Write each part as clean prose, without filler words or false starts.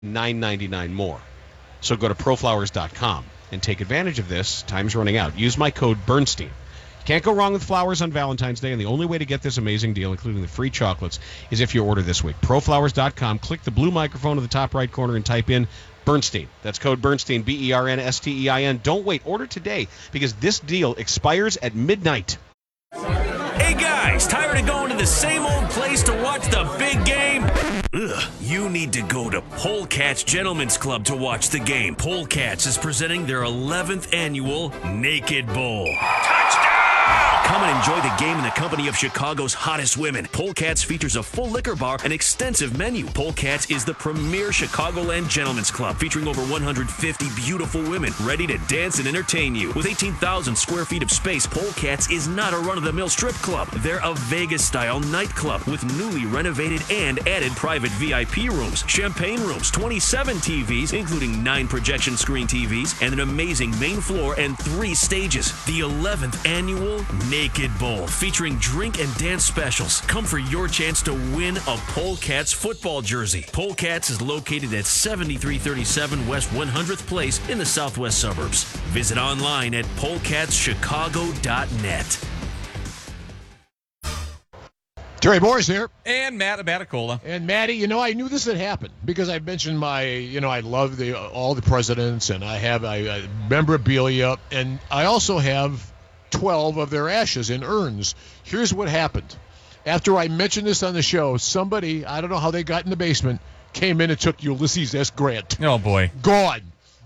$9.99 more. So go to proflowers.com and take advantage of this. Time's running out. Use my code Bernstein. Can't go wrong with flowers on Valentine's Day, and the only way to get this amazing deal, including the free chocolates, is if you order this week. Proflowers.com, click the blue microphone in the top right corner and type in Bernstein. That's code Bernstein, Bernstein. Don't wait. Order today, because this deal expires at midnight. Hey guys, tired of going to the same old place to watch the big game? Ugh, you need to go to Polecats Gentlemen's Club to watch the game. Polecats is presenting their 11th annual Naked Bowl. Touchdown! Come and enjoy the game in the company of Chicago's hottest women. Polecats features a full liquor bar and extensive menu. Polecats is the premier Chicagoland gentlemen's club, featuring over 150 beautiful women ready to dance and entertain you. With 18,000 square feet of space, Polecats is not a run-of-the-mill strip club. They're a Vegas-style nightclub with newly renovated and added private VIP rooms, champagne rooms, 27 TVs, including 9 projection screen TVs, and an amazing main floor and 3 stages. The 11th annual Naked Bowl, featuring drink and dance specials. Come for your chance to win a Polecats football jersey. Polecats is located at 7337 West 100th Place in the southwest suburbs. Visit online at polecatschicago.net. Terry Morris here. And Matt Abaticola. And Matty, I knew this had happened because I mentioned I love all the presidents, and I have memorabilia, and I also have 12 of their ashes in urns. Here's what happened. After I mentioned this on the show, somebody, I don't know how they got in the basement, came in and took Ulysses S. Grant. Oh, boy. Gone.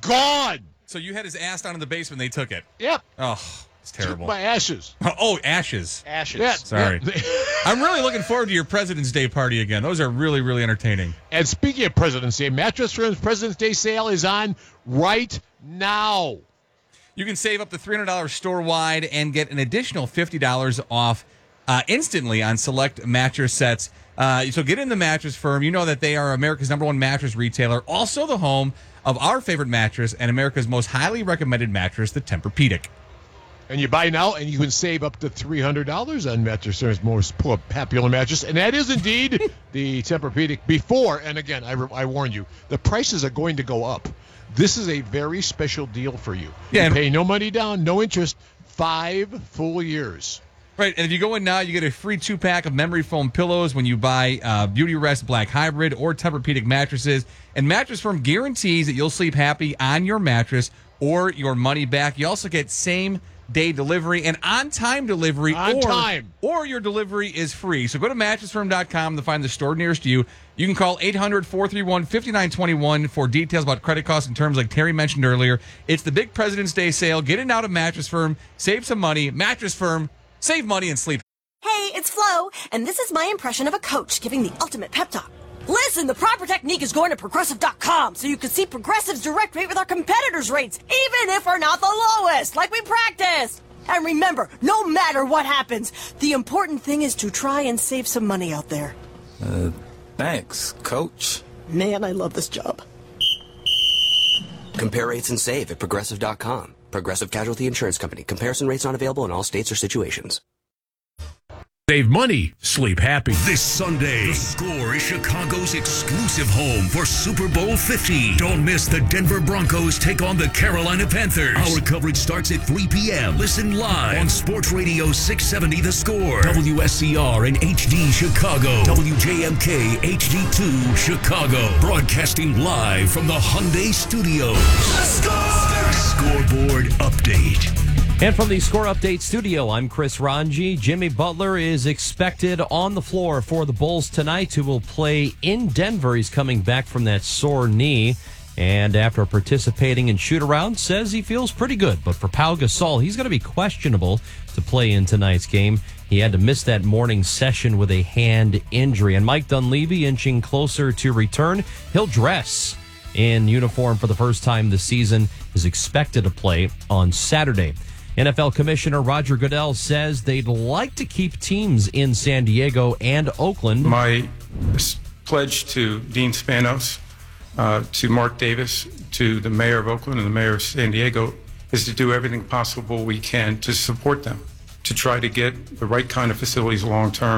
So you had his ass down in the basement, they took it. Yep. Oh, it's terrible. Took my ashes. Oh, ashes. Yeah. Sorry. Yeah. I'm really looking forward to your President's Day party again. Those are really, really entertaining. And speaking of President's Day, Mattress Firm's President's Day sale is on right now. You can save up to $300 store-wide and get an additional $50 off instantly on select mattress sets. So get in the Mattress Firm. You know that they are America's #1 mattress retailer, also the home of our favorite mattress and America's most highly recommended mattress, the Tempur-Pedic. And you buy now, and you can save up to $300 on Mattress Firm's most popular mattress. And that is indeed the Tempur-Pedic before. And again, I warn you, the prices are going to go up. This is a very special deal for you. Yeah, you pay no money down, no interest, 5 full years. Right, and if you go in now, you get a free 2-pack of memory foam pillows when you buy Beauty Rest Black Hybrid or Tempur-Pedic mattresses. And Mattress Firm guarantees that you'll sleep happy on your mattress or your money back. You also get same-day delivery and on-time delivery. Or your delivery is free. So go to mattressfirm.com to find the store nearest you. You can call 800-431-5921 for details about credit costs and terms like Terry mentioned earlier. It's the big President's Day sale. Get in out of Mattress Firm. Save some money. Mattress Firm. Save money and sleep. Hey, it's Flo, and this is my impression of a coach giving the ultimate pep talk. Listen, the proper technique is going to Progressive.com so you can see Progressive's direct rate with our competitors' rates, even if we're not the lowest, like we practiced. And remember, no matter what happens, the important thing is to try and save some money out there. Thanks, Coach. Man, I love this job. Compare rates and save at Progressive.com. Progressive Casualty Insurance Company. Comparison rates not available in all states or situations. Save money, sleep happy. This Sunday, The Score is Chicago's exclusive home for Super Bowl 50. Don't miss the Denver Broncos take on the Carolina Panthers. Our coverage starts at 3 p.m. Listen live on Sports Radio 670 The Score, WSCR and HD Chicago, WJMK HD2 Chicago. Broadcasting live from the Hyundai Studios. The Score! Scoreboard update. And from the Score Update studio, I'm Chris Ranji. Jimmy Butler is expected on the floor for the Bulls tonight, who will play in Denver. He's coming back from that sore knee. And after participating in shoot-around, says he feels pretty good. But for Pau Gasol, he's going to be questionable to play in tonight's game. He had to miss that morning session with a hand injury. And Mike Dunleavy inching closer to return. He'll dress in uniform for the first time this season, is expected to play on Saturday. NFL Commissioner Roger Goodell says they'd like to keep teams in San Diego and Oakland. My pledge to Dean Spanos, to Mark Davis, to the mayor of Oakland and the mayor of San Diego is to do everything possible we can to support them, to try to get the right kind of facilities long term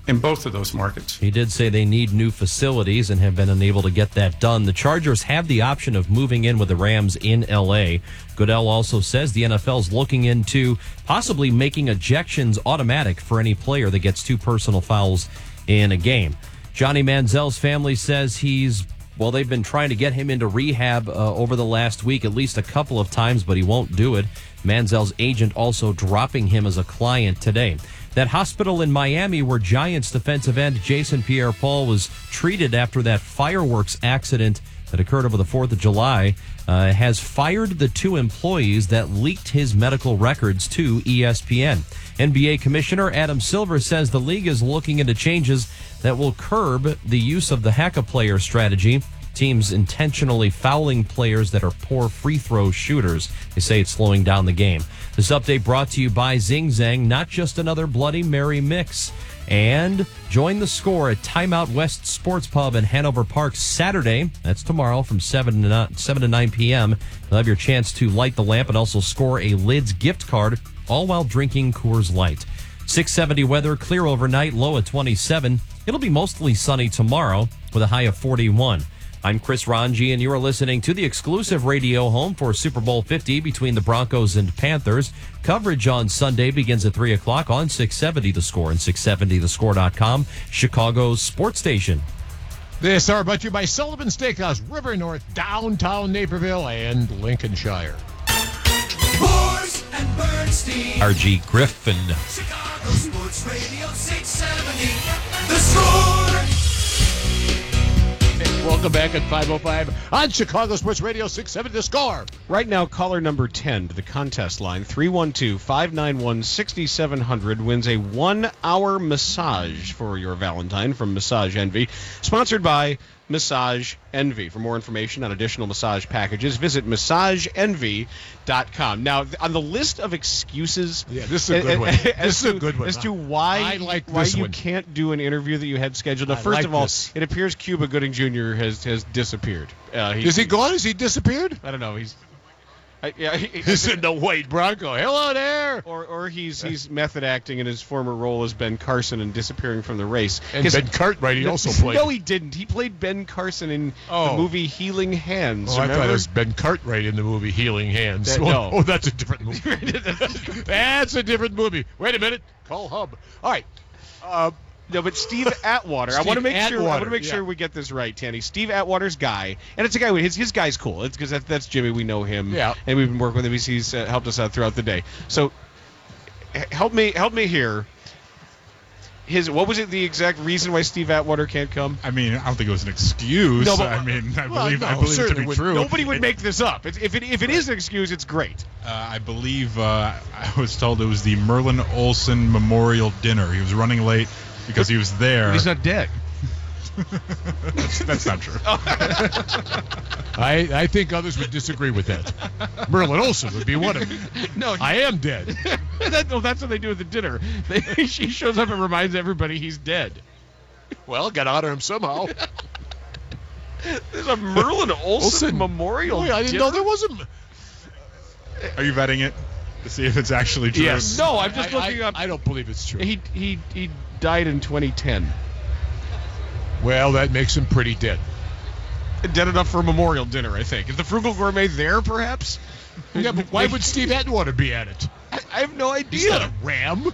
in both of those markets. He did say they need new facilities and have been unable to get that done. The Chargers have the option of moving in with the Rams in L.A. Goodell also says the NFL's looking into possibly making ejections automatic for any player that gets 2 personal fouls in a game. Johnny Manziel's family says they've been trying to get him into rehab over the last week at least a couple of times, but he won't do it. Manziel's agent also dropping him as a client today. That hospital in Miami where Giants defensive end Jason Pierre-Paul was treated after that fireworks accident that occurred over the 4th of July has fired the 2 employees that leaked his medical records to ESPN. NBA Commissioner Adam Silver says the league is looking into changes that will curb the use of the hack-a-player strategy, teams intentionally fouling players that are poor free throw shooters. They say it's slowing down the game. This update brought to you by Zing Zang, not just another Bloody Mary mix. And join the score at Timeout West Sports Pub in Hanover Park Saturday. That's tomorrow from 7 to 9 p.m. You'll have your chance to light the lamp and also score a Lids gift card, all while drinking Coors Light. 670 weather, clear overnight, low at 27. It'll be mostly sunny tomorrow with a high of 41. I'm Chris Ranji, and you are listening to the exclusive radio home for Super Bowl 50 between the Broncos and Panthers. Coverage on Sunday begins at 3 o'clock on 670 The Score and 670thescore.com, Chicago's sports station. This hour brought to you by Sullivan Steakhouse, River North, downtown Naperville, and Lincolnshire. Horse and Bernstein. R.G. Griffin. Chicago Sports Radio 670. The Score. Welcome back at 5:05 on Chicago Sports Radio 670 The Score. Right now, caller number 10 to the contest line, 312-591-6700, wins a 1-hour massage for your Valentine from Massage Envy, sponsored by Massage Envy. For more information on additional massage packages, visit massageenvy.com. Now, on the list of excuses, this is a good one. This is a good one. As to why you can't do an interview that you had scheduled. Now, first of all, it appears Cuba Gooding Jr. has disappeared. Is he gone? Has he disappeared? I don't know. He's in the white Bronco. Hello there. Or he's method acting in his former role as Ben Carson and disappearing from the race. And Ben Cartwright he also played. No, he didn't. He played Ben Carson in the movie Healing Hands. I thought it was Ben Cartwright in the movie Healing Hands. No. That's a different movie. That's a different movie. Wait a minute. Call Hub. All right. No, but Steve Atwater. I want to make sure we get this right, Tanny. Steve Atwater's guy, and it's a guy. His guy's cool. It's because that's Jimmy. We know him. Yeah. And we've been working with him. He's helped us out throughout the day. So help me here. What was it? The exact reason why Steve Atwater can't come? I mean, I don't think it was an excuse. No, but, I believe it to be true. Nobody would make this up. If it is an excuse, it's great. I believe I was told it was the Merlin Olsen Memorial Dinner. He was running late because he was there. But he's not dead. That's not true. I think others would disagree with that. Merlin Olsen would be one of them. No, I am dead. That's what they do at the dinner. She shows up and reminds everybody he's dead. Well, got to honor him somehow. There's a Merlin Olsen Memorial I didn't know there was a... Are you vetting it to see if it's actually true? Yes. No, I'm just looking up. I don't believe it's true. He died in 2010. Well, that makes him pretty dead. Dead enough for a memorial dinner, I think. Is the Frugal Gourmet there, perhaps? Yeah, but why would Steve Atwater be at it? I have no idea. He's not a ram.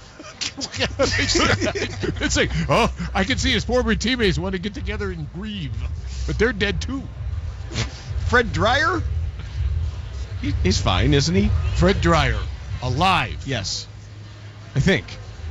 It's like, I can see his former teammates want to get together and grieve, but they're dead too. Fred Dreyer? He's fine, isn't he? Fred Dreyer, alive. Yes. I think.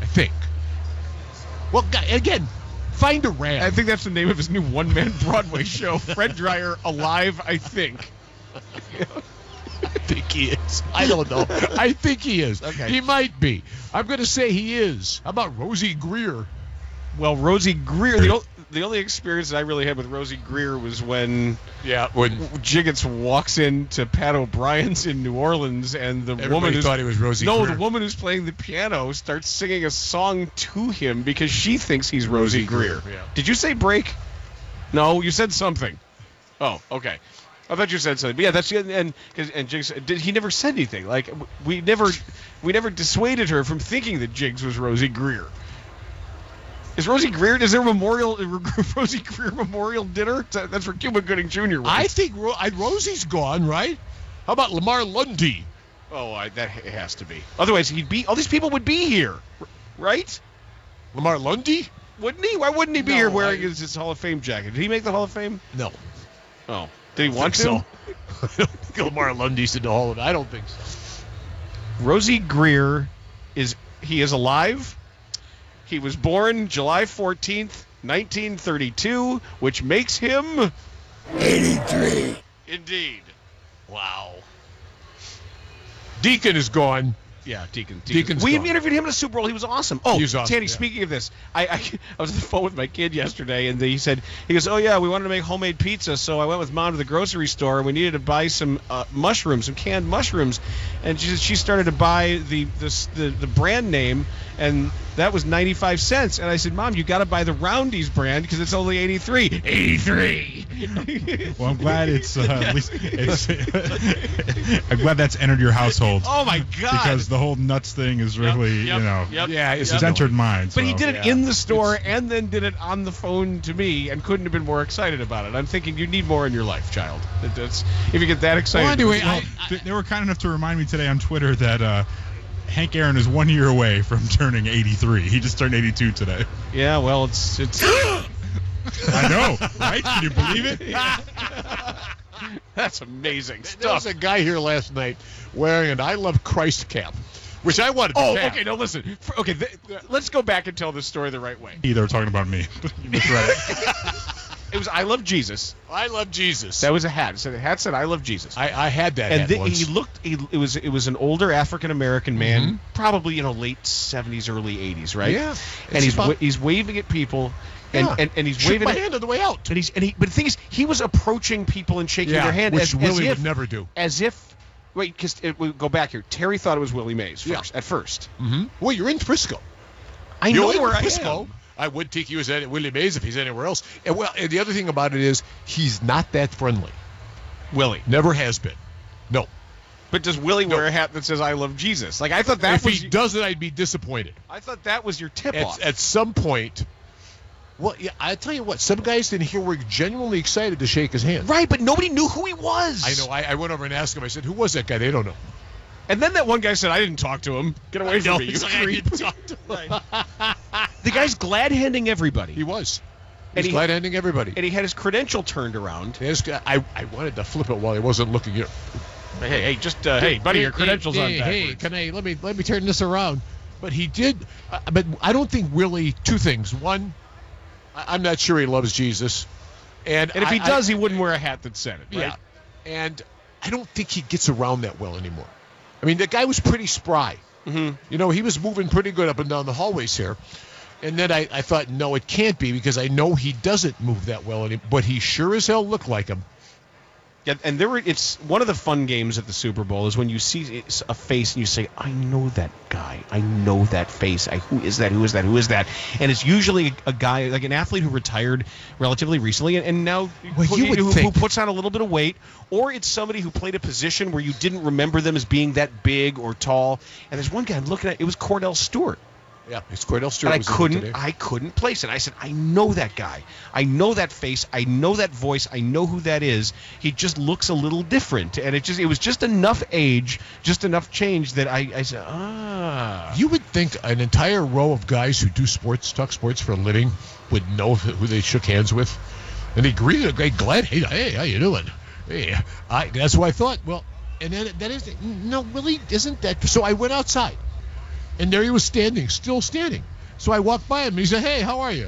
Well, again, find a ram. I think that's the name of his new one-man Broadway show. Fred Dreyer, alive, I think. I think he is. I don't know. I think he is. Okay. He might be. I'm going to say he is. How about Rosie Greer? Well, Rosie Greer, the only experience that I really had with Rosie Greer was when Jiggets walks into Pat O'Brien's in New Orleans, and the woman thought he was Rosie Greer. No, the woman who's playing the piano starts singing a song to him because she thinks he's Rosie Greer. Yeah. Did you say break? No, you said something. Oh, okay. I thought you said something. But yeah, that's and Jiggs. He never said anything. Like we never dissuaded her from thinking that Jiggs was Rosie Greer. Is Rosie Greer? Is there a Rosie Greer memorial dinner? That's for Cuba Gooding Jr. I think Rosie's gone, right? How about Lamar Lundy? Oh, that has to be. Otherwise, all these people would be here, right? Lamar Lundy? Wouldn't he? Why wouldn't he be here wearing his Hall of Fame jacket? Did he make the Hall of Fame? No. Oh, did he want to? So. I don't think Lamar Lundy's in the Hall of Fame. I don't think so. Rosie Greer is alive. He was born July 14th, 1932, which makes him 83. Indeed. Wow. Deacon is gone. Yeah, Deacon. We interviewed him in a Super Bowl. He was awesome. Oh, he was awesome, Tanny, speaking of this, I was on the phone with my kid yesterday, and he goes, oh, yeah, we wanted to make homemade pizza, so I went with Mom to the grocery store, and we needed to buy some mushrooms, some canned mushrooms. And she started to buy the brand name, and that was 95 cents. And I said, Mom, you got to buy the Roundy's brand because it's only 83. 83. Well, I'm glad at least I'm glad that's entered your household. Oh my God! Because the whole nuts thing is really, it's entered mine. But he did it in the store and then did it on the phone to me and couldn't have been more excited about it. I'm thinking you need more in your life, child. If you get that excited. Well, anyway, they were kind enough to remind me today on Twitter that Hank Aaron is 1 year away from turning 83. He just turned 82 today. Yeah, well, it's. I know, right? Can you believe it? That's amazing stuff. There was a guy here last night wearing an I Love Christ cap, which I wanted to have. Okay, no, listen. Let's go back and tell this story the right way. They were talking about me. You misread it. It was I Love Jesus. I Love Jesus. That was a hat. So the hat said I Love Jesus. I had that hat once. He looked. It was an older African American man, probably late 70s, early 80s, right? Yeah. And he's waving at people. And he's shook waving my hand on the way out. But the thing is, he was approaching people and shaking their hand, which Willie would never do. As if, because we'll go back here. Terry thought it was Willie Mays at first. Mm-hmm. Well, you're in Frisco. I know where I am. I would think he was at Willie Mays if he's anywhere else. And the other thing about it is he's not that friendly. Willie never has been. No. But does Willie wear a hat that says "I love Jesus"? Like I thought that. If he doesn't, I'd be disappointed. I thought that was your tip-off. At some point. Well, yeah, I tell you what, some guys in here were genuinely excited to shake his hand. Right, but nobody knew who he was. I know. I went over and asked him. I said, "Who was that guy?" They don't know. And then that one guy said, "I didn't talk to him. Get away from me, you creep." The guy's glad-handing everybody. He was. He's glad-handing everybody. And he had his credential turned around. I wanted to flip it while he wasn't looking. Hey, hey, buddy, your credentials on backwards. Hey, can I let me turn this around? But he did. But I don't think Willie. Two things. One. I'm not sure he loves Jesus. And if he does, he wouldn't wear a hat that said it, right? Yeah. And I don't think he gets around that well anymore. I mean, the guy was pretty spry. Mm-hmm. He was moving pretty good up and down the hallways here. And then I thought, no, it can't be because I know he doesn't move that well anymore. But he sure as hell looked like him. Yeah, and it's one of the fun games at the Super Bowl is when you see a face and you say, I know that guy. I know that face. Who is that? Who is that? Who is that? And it's usually a guy, like an athlete who retired relatively recently and now who puts on a little bit of weight, or it's somebody who played a position where you didn't remember them as being that big or tall. And there's one guy I'm looking at, it was Cordell Stewart. Yeah, it's Cordell Stewart. And I couldn't place it. I said, I know that guy. I know that face. I know that voice. I know who that is. He just looks a little different. And it was just enough age, just enough change that I said, You would think an entire row of guys who do talk sports for a living would know who they shook hands with. And he greeted a guy glad, hey, how you doing? Hey, that's what I thought. Well, and then Willie isn't that. So I went outside. And there he was still standing. So I walked by him, and he said, hey, how are you?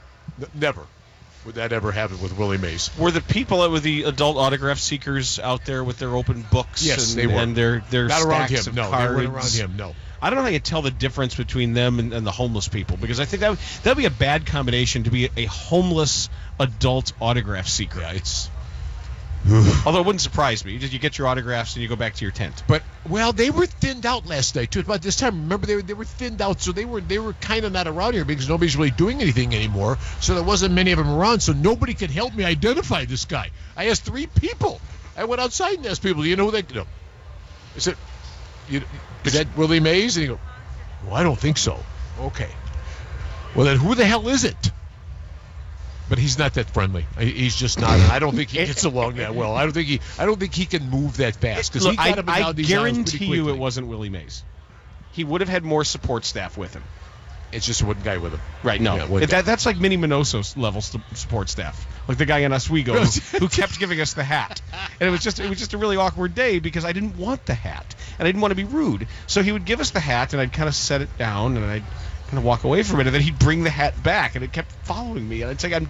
Never would that ever happen with Willie Mays. Were the people with the adult autograph seekers out there with their open books? Yes, they were. And their Not around stacks him. of No, cards? they weren't around him, no. I don't know how you tell the difference between them and the homeless people, because I think that would be a bad combination to be a homeless adult autograph seeker. Yeah, it's... Although it wouldn't surprise me. You get your autographs and you go back to your tent. But they were thinned out last night too. About this time, remember they were thinned out, so they were kind of not around here because nobody's really doing anything anymore. So there wasn't many of them around, so nobody could help me identify this guy. I asked 3 people. I went outside and asked people, do you know who they? No. I said, is that Willie Mays? And he go, well, I don't think so. Okay. Well, then who the hell is it? But he's not that friendly. He's just not. I don't think he gets along that well. I don't think he can move that fast. Because I guarantee you it wasn't Willie Mays. He would have had more support staff with him. It's just one guy with him. Right, no. Yeah, that's like Minnie Minoso's level support staff. Like the guy in Oswego who kept giving us the hat. And it was just a really awkward day because I didn't want the hat. And I didn't want to be rude. So he would give us the hat, and I'd kind of set it down, and I'd kind of walk away from it, and then he'd bring the hat back, and it kept following me. And I'd say, I'm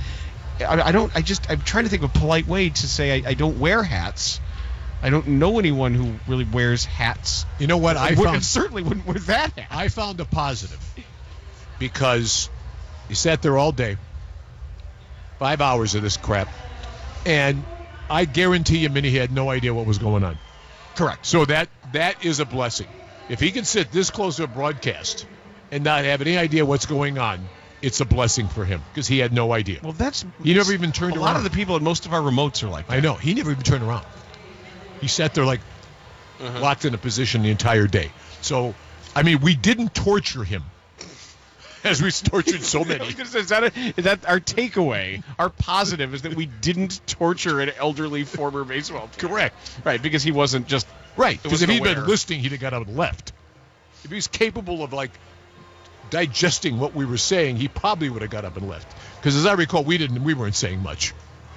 trying to think of a polite way to say I don't wear hats. I don't know anyone who really wears hats. You know what? I certainly wouldn't wear that hat. I found a positive because he sat there all day, 5 hours of this crap, and I guarantee you, Minnie had no idea what was going on. Correct. So that is a blessing. If he can sit this close to a broadcast and not have any idea what's going on, it's a blessing for him because he had no idea. Well, he never even turned around. A lot of the people at most of our remotes are like that. I know. He never even turned around. He sat there like locked in a position the entire day. So, I mean, we didn't torture him as we tortured so many. Is that our takeaway? Our positive is that we didn't torture an elderly former baseball player. Correct. Right, because he wasn't just... Right, because if he'd been listening, he'd have got up and left. If he was capable of, digesting what we were saying, he probably would have got up and left. Because as I recall, we weren't saying much.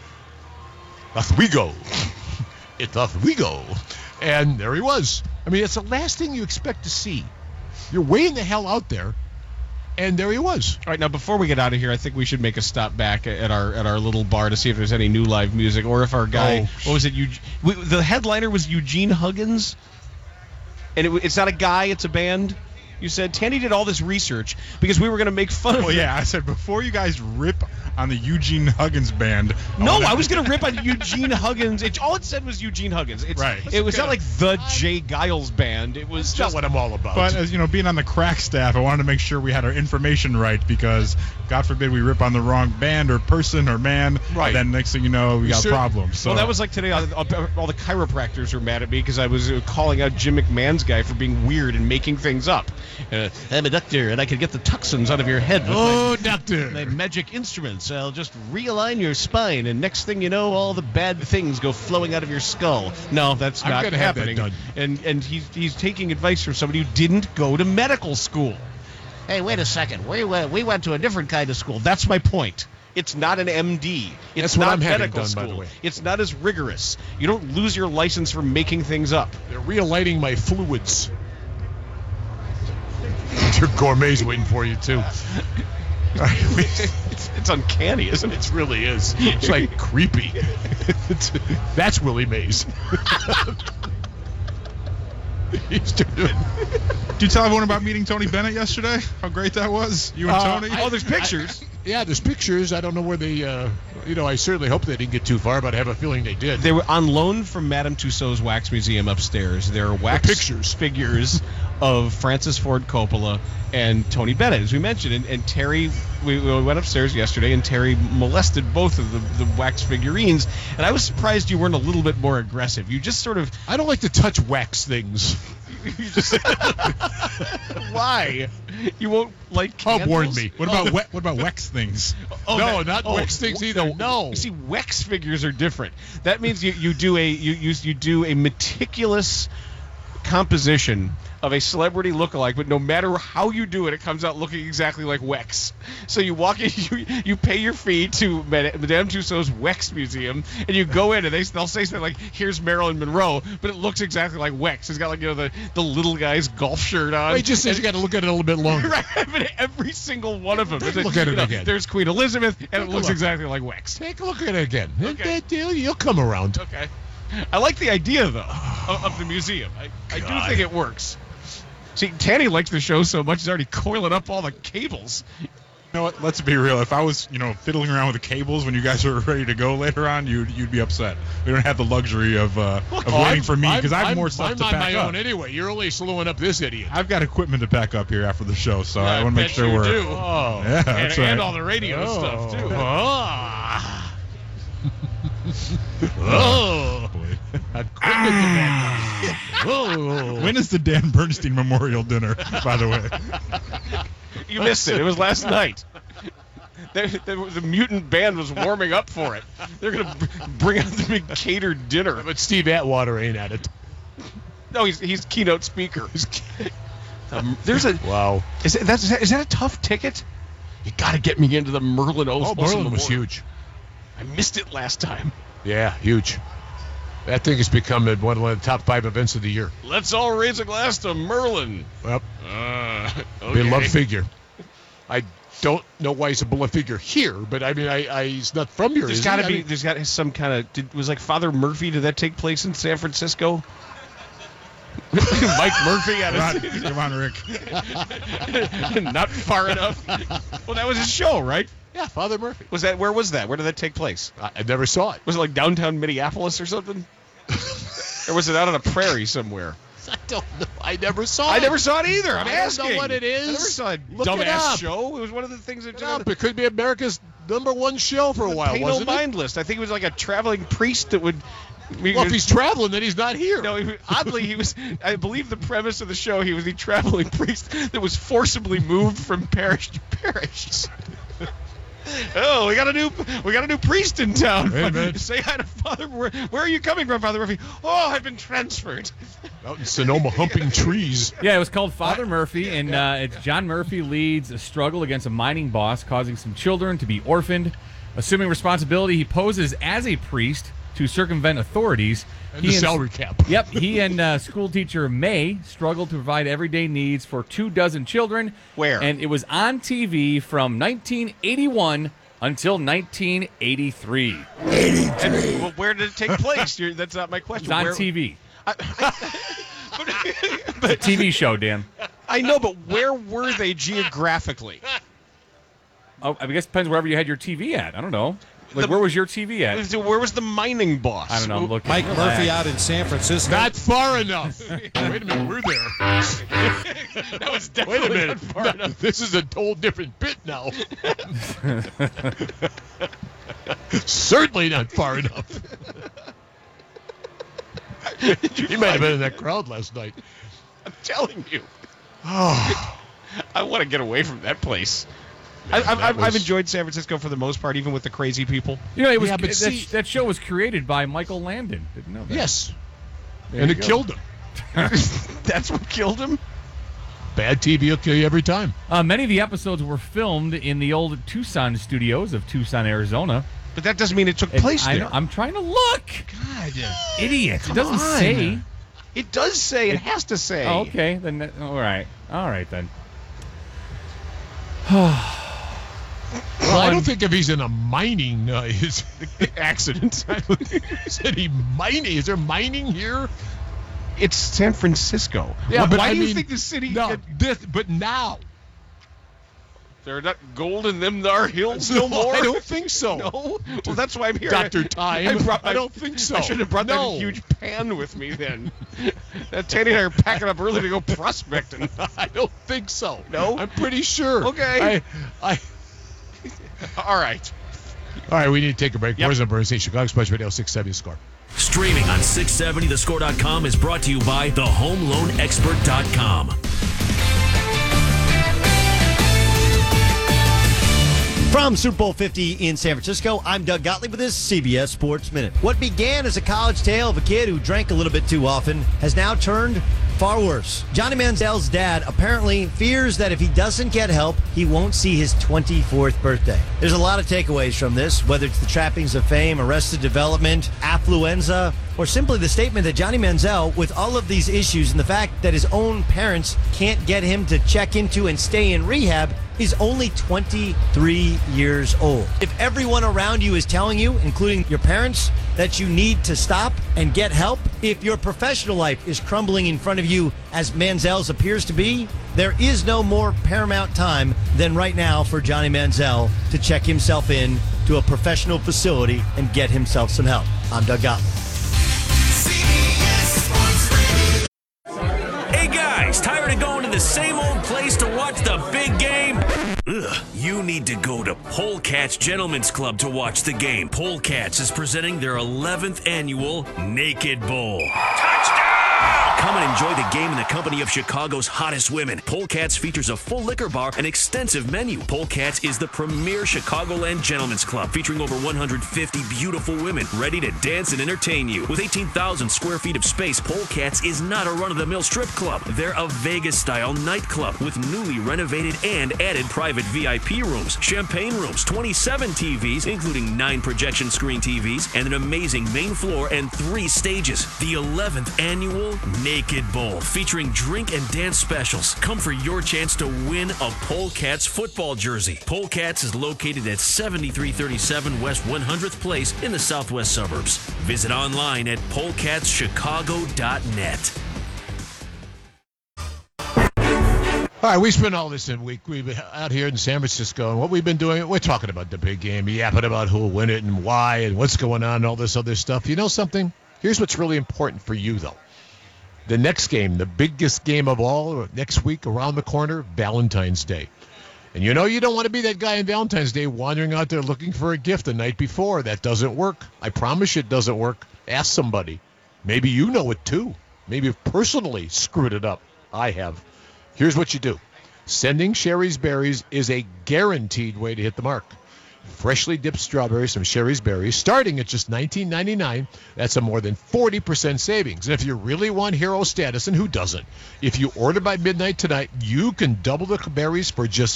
Off we go. It's off we go. And there he was. I mean, it's the last thing you expect to see. You're way in the hell out there, and there he was. All right, now before we get out of here, I think we should make a stop back at our little bar to see if there's any new live music, or if our guy, what was it? The headliner was Eugene Huggins, and it's not a guy, it's a band. You said Tanny did all this research because we were going to make fun of him. Well, yeah, I said before you guys rip on the Eugene Huggins band. I was going to rip on Eugene Huggins. All it said was Eugene Huggins. Right. It was not like the Jay Giles band. It was just what I'm all about. But as being on the crack staff, I wanted to make sure we had our information right because God forbid we rip on the wrong band or person or man. Right. Then next thing you know, we got problems. So. Well, that was like today. All the chiropractors were mad at me because I was calling out Jim McMahon's guy for being weird and making things up. I'm a doctor, and I can get the toxins out of your head with doctor! My magic instruments. I'll just realign your spine, and next thing you know, all the bad things go flowing out of your skull. No, that's not happening. Have that done. And he's taking advice from somebody who didn't go to medical school. Hey, wait a second. We went to a different kind of school. That's my point. It's not an MD. It's not medical school. By the way. It's not as rigorous. You don't lose your license for making things up. They're realigning my fluids. Your gourmet's waiting for you, too. It's uncanny, isn't it? It really is. It's like creepy. That's Willie Mays. Did you tell everyone about meeting Tony Bennett yesterday? How great that was? You and Tony? There's pictures. There's pictures. I don't know where they, I certainly hope they didn't get too far, but I have a feeling they did. They were on loan from Madame Tussauds Wax Museum upstairs. There are wax figures of Francis Ford Coppola and Tony Bennett, as we mentioned. And Terry, we went upstairs yesterday, and Terry molested both of the wax figurines. And I was surprised you weren't a little bit more aggressive. You just sort of... I don't like to touch wax things. You just... Why? You won't like candles? Warn me. What about wax things? Not wax things either. No. You see, wax figures are different. That means you do a meticulous composition of a celebrity lookalike, but no matter how you do it, it comes out looking exactly like Wex. So you walk in, you pay your fee to Madame Tussauds Wax Museum, and you go in, and they'll say something like, "Here's Marilyn Monroe," but it looks exactly like Wex. It's got the little guy's golf shirt on. It just says you got to look at it a little bit longer. Right, but every single one of them. Look at it again. There's Queen Elizabeth, and it looks exactly like Wex. Take a look at it again. Okay. You'll come around. Okay. I like the idea, though, of the museum. I do think it works. See, Tanny likes the show so much, he's already coiling up all the cables. You know what? Let's be real. If I was, fiddling around with the cables when you guys are ready to go later on, you'd be upset. We don't have the luxury of waiting for me because I have more stuff to pack up. I'm on my own anyway. You're only slowing up this idiot. I've got equipment to pack up here after the show, so I want to make sure we're. Do. Oh, yeah, that's right. And all the radio stuff too. Oh boy. When is the Dan Bernstein Memorial Dinner, by the way? You missed it. It was last night. The mutant band was warming up for it. They're going to bring out the big catered dinner. But Steve Atwater ain't at it. No, he's keynote speaker. There's a wow. Is that a tough ticket? You got to get me into the Merlin Oath. Oh, Merlin was huge. I missed it last time. Yeah, huge. That thing has become one of the top 5 events of the year. Let's all raise a glass to Merlin. Yep. Okay. Beloved figure. I don't know why he's a beloved figure here, but I mean, he's not from here. There's got to be. There's got to some kind of. Was like Father Murphy? Did that take place in San Francisco? Mike Murphy. Come on, Rick. Not far enough. Well, that was his show, right? Yeah, Father Murphy. Where was that? Where did that take place? I never saw it. Was it like downtown Minneapolis or something? Or was it out on a prairie somewhere? I don't know. I never saw it. I never saw it either. I'm asking. I don't know what it is. I never saw a Look dumbass show. It was one of the things that... It could be America's #1 show for a while, wasn't it? Mindless. I think it was like a traveling priest that would... Well, if he's traveling, then he's not here. No, oddly, he was... I believe the premise of the show, he was the traveling priest that was forcibly moved from parish to parish. Oh, we got a new priest in town. Hey, say hi to Father. Where are you coming from, Father Murphy? Oh, I've been transferred. Out in Sonoma, humping trees. Yeah, it was called Father Murphy, and it's John Murphy leads a struggle against a mining boss, causing some children to be orphaned. Assuming responsibility, he poses as a priest to circumvent authorities. And the salary cap. Yep, he and school teacher May struggled to provide everyday needs for 24 children. Where? And it was on TV from 1981 until 1983. 83. Well, where did it take place? That's not my question. It's on TV. It's a TV show, Dan. I know, but where were they geographically? Oh, I guess it depends wherever you had your TV at. I don't know. Like, where was your TV at? Where was the mining boss? I don't know. I'm looking. Mike Murphy out in San Francisco. Not far enough. Wait a minute, we're there. That was definitely not far enough. This is a whole different bit now. Certainly not far enough. He might have been in that crowd last night. I'm telling you. Oh, I want to get away from that place. I've enjoyed San Francisco for the most part, even with the crazy people. You know, it was that show was created by Michael Landon. Didn't know that. Yes. And it killed him. That's what killed him? Bad TV will kill you every time. Many of the episodes were filmed in the old Tucson studios of Tucson, Arizona. But that doesn't mean it took place there. I'm trying to look. God, idiot! It doesn't say. It does say. It has to say. Oh, okay, then all right then. Well, I don't think if he's in a mining accident. Is there mining here? It's San Francisco. Yeah, but why do you think the city? No, but now. There are not gold in them there hills no more? I don't think so. No? Well, that's why I'm here. Dr. Time. I don't think so. I should have brought that huge pan with me then. Tanny and I are packing up early to go prospecting. I don't think so. No? I'm pretty sure. Okay. All right. All right, we need to take a break. Yep. Boys and Bernstein, Chicago Sports Radio 670 Score. Streaming on 670thescore.com is brought to you by thehomeloanexpert.com. From Super Bowl 50 in San Francisco, I'm Doug Gottlieb with this CBS Sports Minute. What began as a college tale of a kid who drank a little bit too often has now turned far worse. Johnny Manziel's dad apparently fears that if he doesn't get help, he won't see his 24th birthday. There's a lot of takeaways from this, whether it's the trappings of fame, arrested development, affluenza, or simply the statement that Johnny Manziel, with all of these issues and the fact that his own parents can't get him to check into and stay in rehab, is only 23 years old. If everyone around you is telling you, including your parents, that you need to stop and get help, if your professional life is crumbling in front of you as Manziel's appears to be, there is no more paramount time than right now for Johnny Manziel to check himself in to a professional facility and get himself some help. I'm Doug Gottlieb. Hey guys, tired of going to the same old place to watch the big game? Ugh, you need to go to Polecats Gentlemen's Club to watch the game. Polecats is presenting their 11th annual Naked Bowl. Touchdown! Come and enjoy the game in the company of Chicago's hottest women. Polecats features a full liquor bar and extensive menu. Polecats is the premier Chicagoland gentlemen's club, featuring over 150 beautiful women ready to dance and entertain you. With 18,000 square feet of space, Polecats is not a run-of-the-mill strip club. They're a Vegas-style nightclub with newly renovated and added private VIP rooms, champagne rooms, 27 TVs, including 9 projection screen TVs, and an amazing main floor and 3 stages. The 11th annual Naked Bowl, featuring drink and dance specials. Come for your chance to win a Polecats football jersey. Polecats is located at 7337 West 100th Place in the southwest suburbs. Visit online at polecatschicago.net. All right, we spent all this in week. We've been out here in San Francisco, and what we've been doing, we're talking about the big game, yapping about who will win it and why and what's going on and all this other stuff. You know something? Here's what's really important for you, though. The next game, the biggest game of all, next week around the corner, Valentine's Day. And you know you don't want to be that guy on Valentine's Day wandering out there looking for a gift the night before. That doesn't work. I promise you it doesn't work. Ask somebody. Maybe you know it too. Maybe you've personally screwed it up. I have. Here's what you do. Sending Sherry's Berries is a guaranteed way to hit the mark. Freshly dipped strawberries from Sherry's Berries, starting at just $19.99. That's a more than 40% savings. And if you really want hero status, and who doesn't, if you order by midnight tonight, you can double the berries for just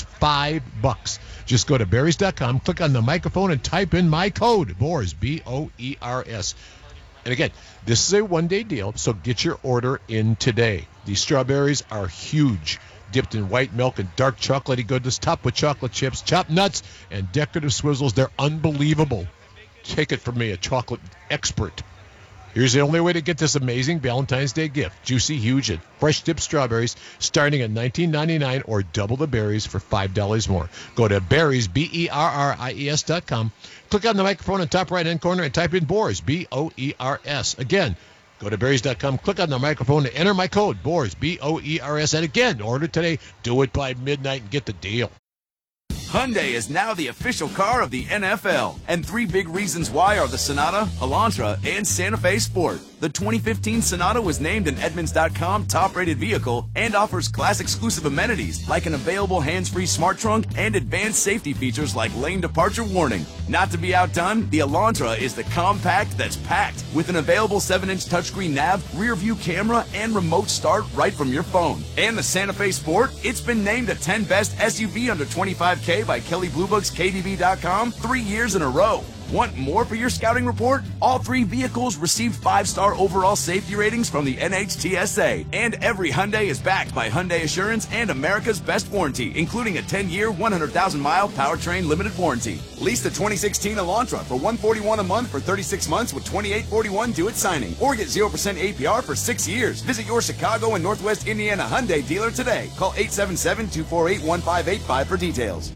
$5. Just go to berries.com, click on the microphone, and type in my code, BORS, BOERS. And again, this is a one-day deal, so get your order in today. These strawberries are huge, dipped in white milk and dark chocolatey goodness, topped with chocolate chips, chopped nuts, and decorative swizzles. They're unbelievable. Take it from me, a chocolate expert. Here's the only way to get this amazing Valentine's Day gift. Juicy, huge, and fresh dipped strawberries starting at $19.99 or double the berries for $5 more. Go to berries, BERRIES.com. Click on the microphone in the top right-hand corner and type in BORS, BOERS. Again, go to berries.com, click on the microphone, and enter my code, BORS, BOERS. And again, order today. Do it by midnight and get the deal. Hyundai is now the official car of the NFL, and 3 big reasons why are the Sonata, Elantra, and Santa Fe Sport. The 2015 Sonata was named an Edmunds.com top-rated vehicle and offers class-exclusive amenities like an available hands-free smart trunk and advanced safety features like lane departure warning. Not to be outdone, the Elantra is the compact that's packed with an available 7-inch touchscreen nav, rear-view camera, and remote start right from your phone. And the Santa Fe Sport, it's been named a 10 best SUV under 25K by Kelley Blue Book's KDB.com 3 years in a row. Want more for your scouting report? All 3 vehicles received 5-star overall safety ratings from the NHTSA. And every Hyundai is backed by Hyundai Assurance and America's Best Warranty, including a 10-year, 100,000-mile powertrain limited warranty. Lease the 2016 Elantra for $141 a month for 36 months with $28.41 due at signing. Or get 0% APR for 6 years. Visit your Chicago and Northwest Indiana Hyundai dealer today. Call 877-248-1585 for details.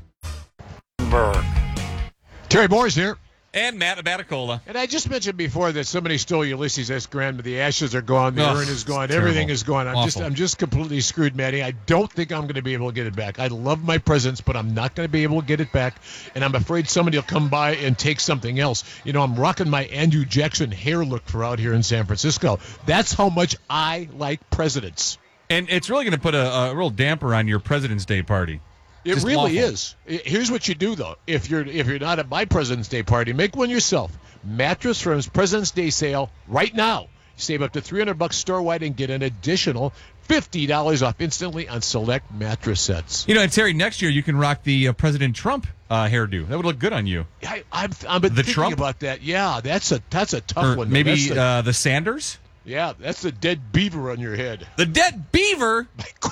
Terry Boers here. And Matt Abaticola. And I just mentioned before that somebody stole Ulysses S. Grant, but the ashes are gone, the urn is gone, everything is gone. I'm just completely screwed, Matty. I don't think I'm going to be able to get it back. I love my presents, but I'm not going to be able to get it back, and I'm afraid somebody will come by and take something else. You know, I'm rocking my Andrew Jackson hair look for out here in San Francisco. That's how much I like presidents. And it's really going to put a real damper on your President's Day party. It just really is. Here's what you do, though. If you're not at my President's Day party, make one yourself. Mattress Firm's President's Day sale right now. Save up to $300 store-wide and get an additional $50 off instantly on select mattress sets. You know, and Terry, next year you can rock the President Trump hairdo. That would look good on you. I've been thinking Trump? about that. Yeah, that's a tough one. Maybe the Sanders? Yeah, that's the dead beaver on your head. The dead beaver?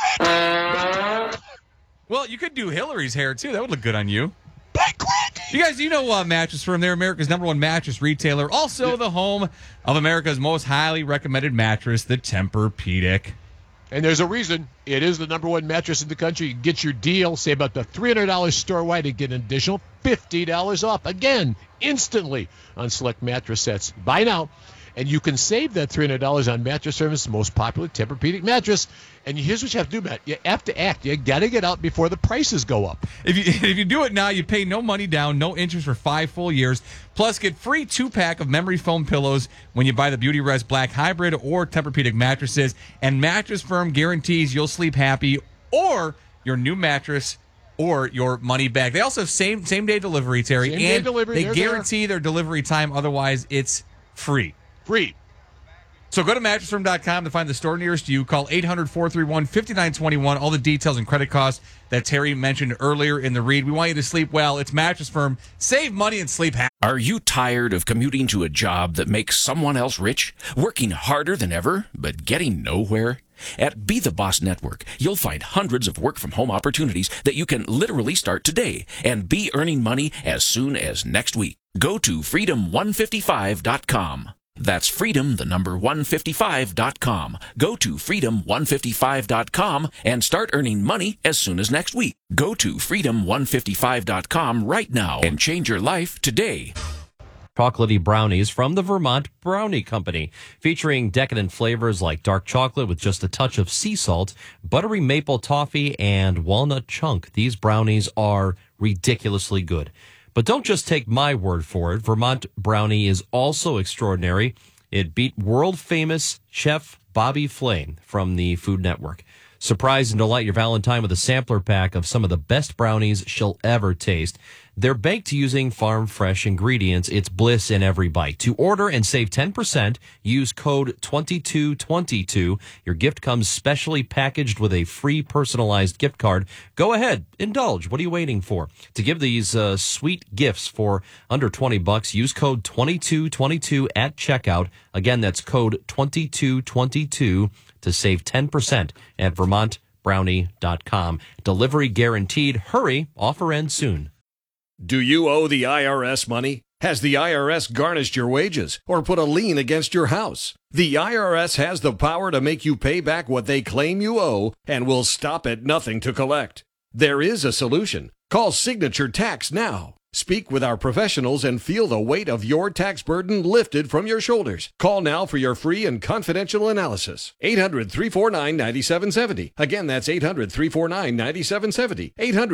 Well, you could do Hillary's hair, too. That would look good on you. You guys, you know Mattress Firm. They're America's #1 mattress retailer. Also the home of America's most highly recommended mattress, the Tempur-Pedic. And there's a reason. It is the #1 mattress in the country. You can get your deal, save up to $300 store-wide, and get an additional $50 off. Again, instantly on select mattress sets. Buy now And you can save that $300 on Mattress Firm's most popular Tempur-Pedic mattress. And here's what you have to do, Matt. You have to act. You got to get out before the prices go up. If you do it now, you pay no money down, no interest for 5 full years. Plus, get free 2-pack of memory foam pillows when you buy the Beauty Rest Black Hybrid or Tempur-Pedic mattresses. And Mattress Firm guarantees you'll sleep happy or your new mattress or your money back. They also have same-day delivery, Terry. Same-day delivery. They guarantee their delivery time. Otherwise, it's free. Free. So go to mattressfirm.com to find the store nearest you. Call 800-431-5921. All the details and credit costs that Terry mentioned earlier in the read. We want you to sleep well. It's Mattress Firm. Save money and sleep happy. Are you tired of commuting to a job that makes someone else rich? Working harder than ever, but getting nowhere? At Be The Boss Network, you'll find hundreds of work-from-home opportunities that you can literally start today and be earning money as soon as next week. Go to freedom155.com. That's freedom, the number 155.com. Go to freedom155.com and start earning money as soon as next week. Go to freedom155.com right now and change your life today. Chocolatey brownies from the Vermont Brownie Company, featuring decadent flavors like dark chocolate with just a touch of sea salt, buttery maple toffee, and walnut chunk. These brownies are ridiculously good. But don't just take my word for it. Vermont Brownie is also extraordinary. It beat world-famous chef Bobby Flay from the Food Network. Surprise and delight your Valentine with a sampler pack of some of the best brownies she'll ever taste. They're baked using farm-fresh ingredients. It's bliss in every bite. To order and save 10%, use code 2222. Your gift comes specially packaged with a free personalized gift card. Go ahead, indulge. What are you waiting for? To give these sweet gifts for under $20, use code 2222 at checkout. Again, that's code 2222 to save 10% at vermontbrownie.com. Delivery guaranteed. Hurry, offer ends soon. Do you owe the IRS money? Has the IRS garnished your wages or put a lien against your house? The IRS has the power to make you pay back what they claim you owe and will stop at nothing to collect. There is a solution. Call Signature Tax now. Speak with our professionals and feel the weight of your tax burden lifted from your shoulders. Call now for your free and confidential analysis. 800-349-9770. Again, that's 800-349-9770.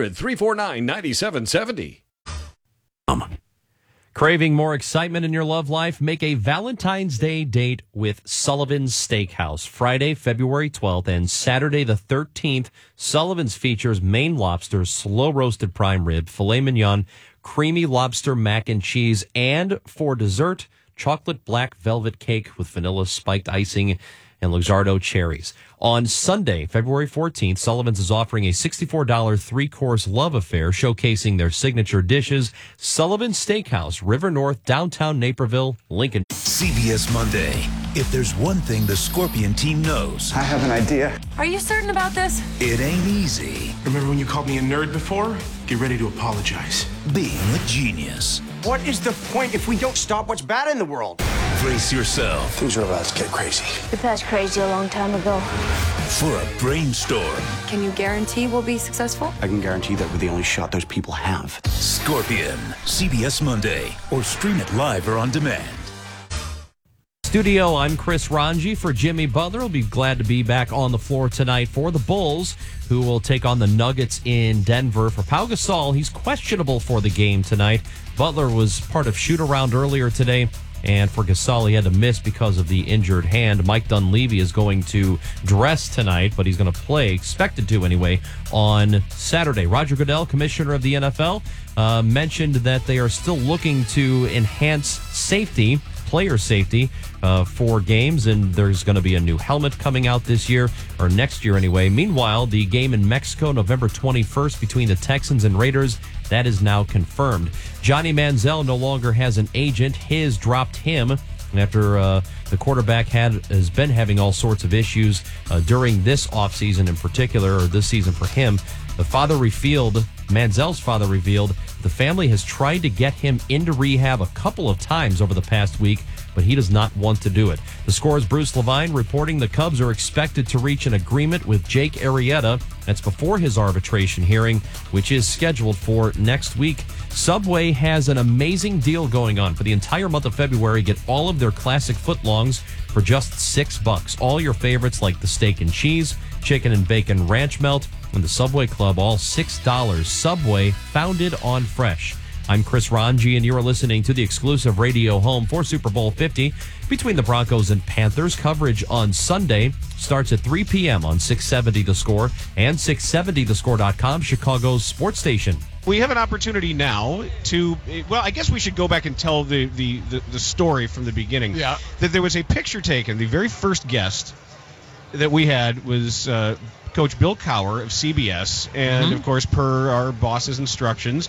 800-349-9770. Craving more excitement in your love life? Make a Valentine's Day date with Sullivan's Steakhouse. Friday, February 12th and Saturday the 13th, Sullivan's features Maine lobster, slow-roasted prime rib, filet mignon, creamy lobster mac and cheese, and for dessert, chocolate black velvet cake with vanilla spiked icing and Luxardo cherries. On Sunday, February 14th, Sullivan's is offering a $64 three-course love affair showcasing their signature dishes. Sullivan's Steakhouse, River North, downtown Naperville, Lincoln. CBS Monday. If there's one thing the Scorpion team knows, I have an idea. Are you certain about this? It ain't easy. Remember when you called me a nerd before? Get ready to apologize. Being a genius. What is the point if we don't stop what's bad in the world? Brace yourself. Things are about to get crazy. You passed crazy a long time ago. For a brainstorm. Can you guarantee we'll be successful? I can guarantee that we're the only shot those people have. Scorpion. CBS Monday. Or stream it live or on demand. Studio, I'm Chris Ranji for Jimmy Butler. We'll be glad to be back on the floor tonight for the Bulls, who will take on the Nuggets in Denver. For Pau Gasol, he's questionable for the game tonight. Butler was part of shoot-around earlier today, and for Gasol, he had to miss because of the injured hand. Mike Dunleavy is going to dress tonight, but he's going to play, expected to anyway, on Saturday. Roger Goodell, commissioner of the NFL, mentioned that they are still looking to enhance safety, player safety, for games, and there's going to be a new helmet coming out this year, or next year anyway. Meanwhile, the game in Mexico, November 21st, between the Texans and Raiders, that is now confirmed. Johnny Manziel no longer has an agent. His dropped him after the quarterback has been having all sorts of issues during this offseason in particular, or this season for him. Manziel's father revealed the family has tried to get him into rehab a couple of times over the past week, but he does not want to do it. The Score's Bruce Levine reporting the Cubs are expected to reach an agreement with Jake Arrieta. That's before his arbitration hearing, which is scheduled for next week. Subway has an amazing deal going on. For the entire month of February, get all of their classic footlongs for just $6. All your favorites like the steak and cheese, chicken and bacon ranch melt, and the Subway Club, all $6. Subway, founded on fresh. I'm Chris Ranji, and you are listening to the exclusive radio home for Super Bowl 50 between the Broncos and Panthers. Coverage on Sunday starts at 3 p.m. on 670 The Score and 670thescore.com, Chicago's sports station. We have an opportunity now to, well, I guess we should go back and tell the story from the beginning. Yeah. That there was a picture taken. The very first guest that we had was Coach Bill Cowher of CBS, and of course, per our boss's instructions,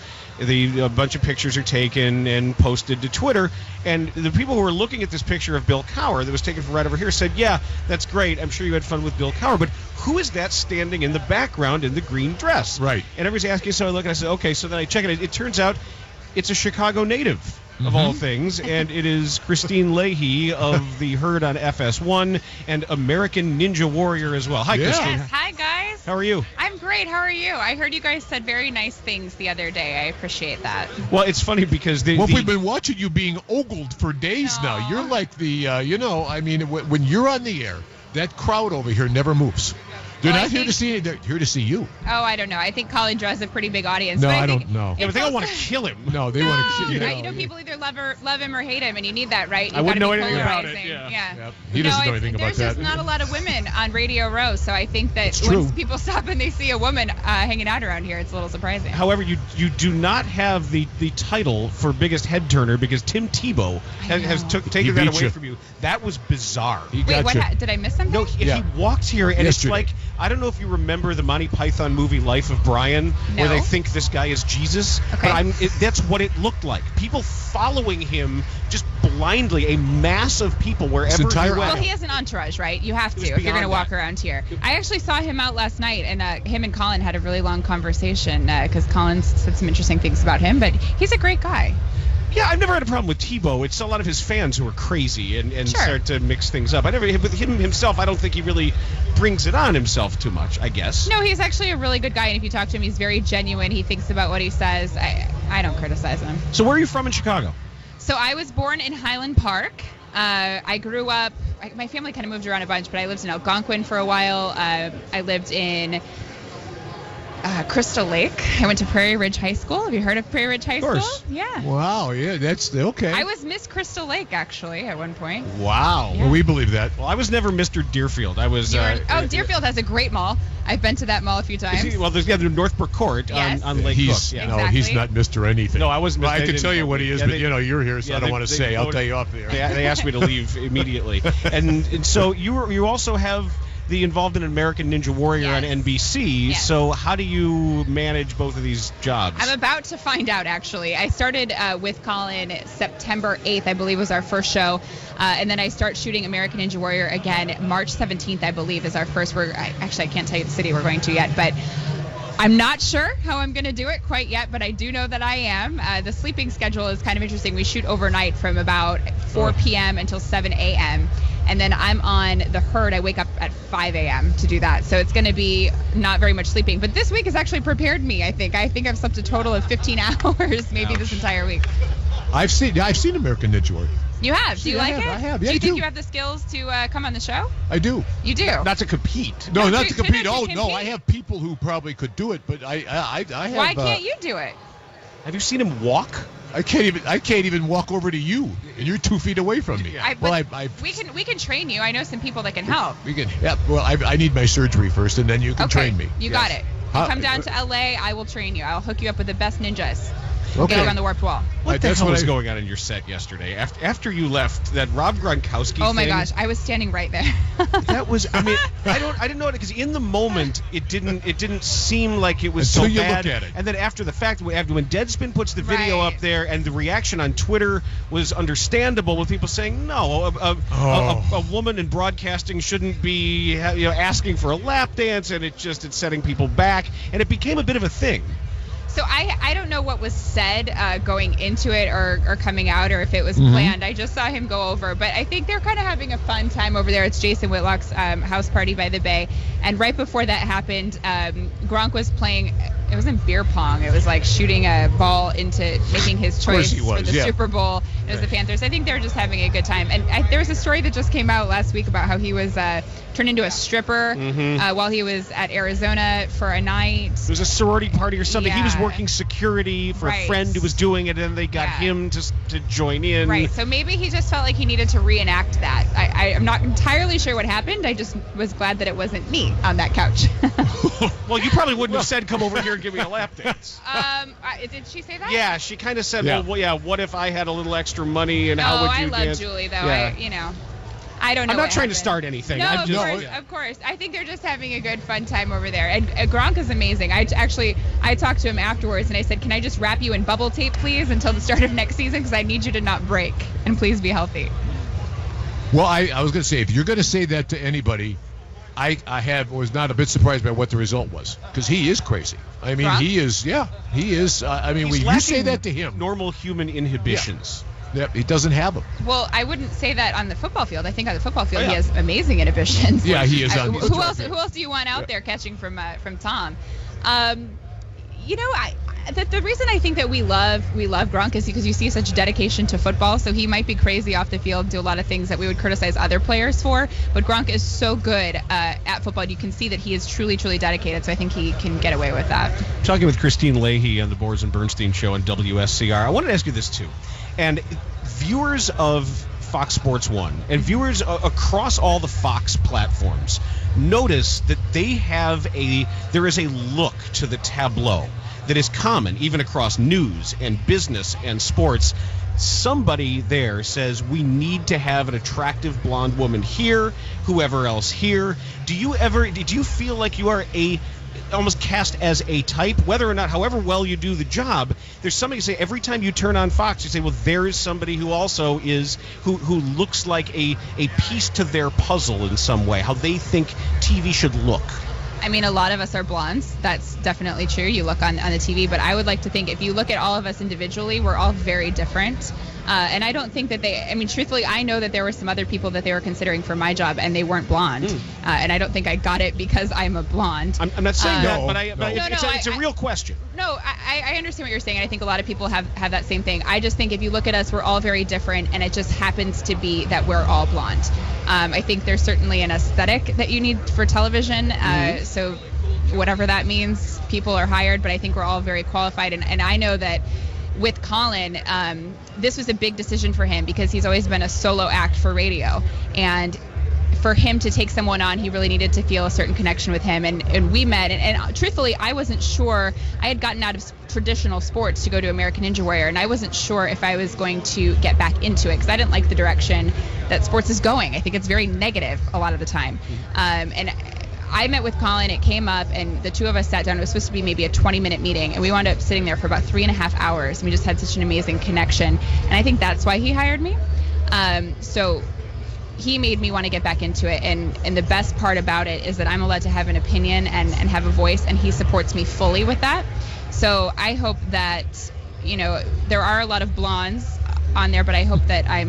a bunch of pictures are taken and posted to Twitter. And the people who were looking at this picture of Bill Cowher that was taken from right over here said, "Yeah, that's great. I'm sure you had fun with Bill Cowher, but who is that standing in the background in the green dress?" Right. And everybody's asking, so I look and I said, "Okay." So then I check it. It turns out it's a Chicago native. Of all things, and it is Christine Leahy of the Herd on FS1 and American Ninja Warrior as well. Hi, Christine. Yes. Hi, guys. How are you? I'm great. How are you? I heard you guys said very nice things the other day. I appreciate that. Well, it's funny because we've been watching you being ogled for days now. You're like the, when you're on the air, that crowd over here never moves. They're not here to see. They're here to see you. Oh, I don't know. I think Colin draws a pretty big audience. No, but I don't know. Yeah, but they all want to kill him. No, they want to kill him. You know, people either love him or hate him, and you need that, right? I wouldn't know anything about it. Yeah. Yep. He doesn't know anything about that. There's just not a lot of women on Radio Row, so I think that It's when true. people stop and they see a woman hanging out around here, it's a little surprising. However, you do not have the title for biggest head turner because Tim Tebow has taken that away from you. That was bizarre. Wait, did I miss something? No, he walked here, and it's like, I don't know if you remember the Monty Python movie Life of Brian, where they think this guy is Jesus. Okay. But that's what it looked like. People following him just blindly, a mass of people wherever he went. Well, he has an entourage, right? You have to if you're going to walk around here. I actually saw him out last night, and him and Colin had a really long conversation because Colin said some interesting things about him, but he's a great guy. Yeah, I've never had a problem with Tebow. It's a lot of his fans who are crazy and start to mix things up. With him himself, I don't think he really brings it on himself too much, I guess. No, he's actually a really good guy, and if you talk to him, he's very genuine. He thinks about what he says. I don't criticize him. So where are you from in Chicago? So I was born in Highland Park. I grew up, my family kind of moved around a bunch, but I lived in Algonquin for a while. I lived in Crystal Lake. I went to Prairie Ridge High School. Have you heard of Prairie Ridge High School? Yeah. Wow, yeah, that's okay. I was Miss Crystal Lake, actually, at one point. Wow. Yeah. Well, we believe that. Well, I was never Mr. Deerfield. I was... Deerfield has a great mall. I've been to that mall a few times. There's the Northbrook Court on Lake Cook. Yeah. No, he's not Mr. Anything. No, I wasn't. Well, I can tell you what he is, but you're here, so I don't want to say. I'll tell you off there. They asked me to leave immediately, and so you also have the involved in American Ninja Warrior on NBC. Yes. So how do you manage both of these jobs? I'm about to find out, actually. I started with Colin September 8th, I believe, was our first show. And then I start shooting American Ninja Warrior again March 17th, I believe, is our first. I can't tell you the city we're going to yet, but I'm not sure how I'm going to do it quite yet, but I do know that I am. The sleeping schedule is kind of interesting. We shoot overnight from about 4 p.m. until 7 a.m., and then I'm on the Herd. I wake up at 5 a.m. to do that. So it's going to be not very much sleeping. But this week has actually prepared me, I think. I think I've slept a total of 15 hours maybe this entire week. I've seen American Ninja Warrior. You have? Do you like it? I have. Yeah, do you think you have the skills to come on the show? I do. You do? Not to compete. No, not to compete. Oh, no, I have people who probably could do it, but I have. Why can't you do it? Have you seen him walk? I can't even walk over to you, and you're 2 feet away from me. We can train you. I know some people that can help. We can. Yeah. Well, I need my surgery first, and then you can train me. You got it. You come down to LA. I will train you. I'll hook you up with the best ninjas. Okay. Go around the warped wall. What the hell was going on in your set yesterday? After you left, that Rob Gronkowski Oh my thing, gosh, I was standing right there. That was, I didn't know it because in the moment it didn't seem like it was until so you bad. Look at it. And then after the fact, when Deadspin puts the video up there, and the reaction on Twitter was understandable with people saying, no, a woman in broadcasting shouldn't be asking for a lap dance, and it's setting people back, and it became a bit of a thing. So I don't know what was said going into it or coming out, or if it was planned. I just saw him go over, but I think they're kind of having a fun time over there. It's Jason Whitlock's house party by the bay, and right before that happened, Gronk was playing. It wasn't beer pong. It was like shooting a ball into making his choice for the Super Bowl. It was the Panthers. I think they're just having a good time. And there was a story that just came out last week about how he was turned into a stripper while he was at Arizona for a night. It was a sorority party or something. Yeah. He was working security for a friend who was doing it, and they got him to join in. Right. So maybe he just felt like he needed to reenact that. I'm not entirely sure what happened. I just was glad that it wasn't me on that couch. Well, you probably wouldn't have said, "Come over here and give me a lap dance." Did she say that? Yeah, she kind of said, "Well, what if I had a little extra money, and how would you?" I love Julie, though. Yeah. I don't know. I'm not trying to start anything. No, of course. I think they're just having a good, fun time over there. And Gronk is amazing. I talked to him afterwards, and I said, "Can I just wrap you in bubble tape, please, until the start of next season? Because I need you to not break, and please be healthy." Well, I was going to say, if you're going to say that to anybody, I was not a bit surprised by what the result was, because he is crazy. I mean, Gronk? he is. I mean, when you say that to him, normal human inhibitions. Yep, he doesn't have them. Well, I wouldn't say that on the football field. I think on the football field he has amazing inhibitions. Yeah, he is. Who else do you want out there catching from Tom? The reason I think that we love Gronk is because you see such dedication to football. So he might be crazy off the field, do a lot of things that we would criticize other players for, but Gronk is so good at football. You can see that he is truly, truly dedicated. So I think he can get away with that. Talking with Christine Leahy on the Boers and Bernstein show on WSCR, I wanted to ask you this too. And viewers of Fox Sports 1 and viewers across all the Fox platforms notice that there is a look to the tableau that is common even across news and business and sports. Somebody there says we need to have an attractive blonde woman here, whoever else here. Did you feel like you are almost cast as a type, whether or not, however well you do the job? There's somebody say every time you turn on Fox, you say, well, there is somebody who also is who looks like a piece to their puzzle in some way, how they think TV should look. I mean, a lot of us are blondes. That's definitely true. You look on the TV, but I would like to think if you look at all of us individually, we're all very different. And I don't think that truthfully, I know that there were some other people that they were considering for my job, and they weren't blonde. And I don't think I got it because I'm a blonde. I'm not saying that, but it's a real question. No, I understand what you're saying, and I think a lot of people have that same thing. I just think if you look at us, we're all very different, and it just happens to be that we're all blonde. I think there's certainly an aesthetic that you need for television, so whatever that means, people are hired, but I think we're all very qualified, and I know that with Colin, this was a big decision for him because he's always been a solo act for radio, and for him to take someone on, he really needed to feel a certain connection with him, and we met, and truthfully, I wasn't sure. I had gotten out of traditional sports to go to American Ninja Warrior, and I wasn't sure if I was going to get back into it because I didn't like the direction that sports is going. I think it's very negative a lot of the time, and I met with Colin, it came up, and the two of us sat down. It was supposed to be maybe a 20-minute meeting, and we wound up sitting there for about 3.5 hours, and we just had such an amazing connection, and I think that's why he hired me. So he made me want to get back into it, and the best part about it is that I'm allowed to have an opinion and have a voice, and he supports me fully with that. So I hope that, there are a lot of blondes on there, but I hope that I'm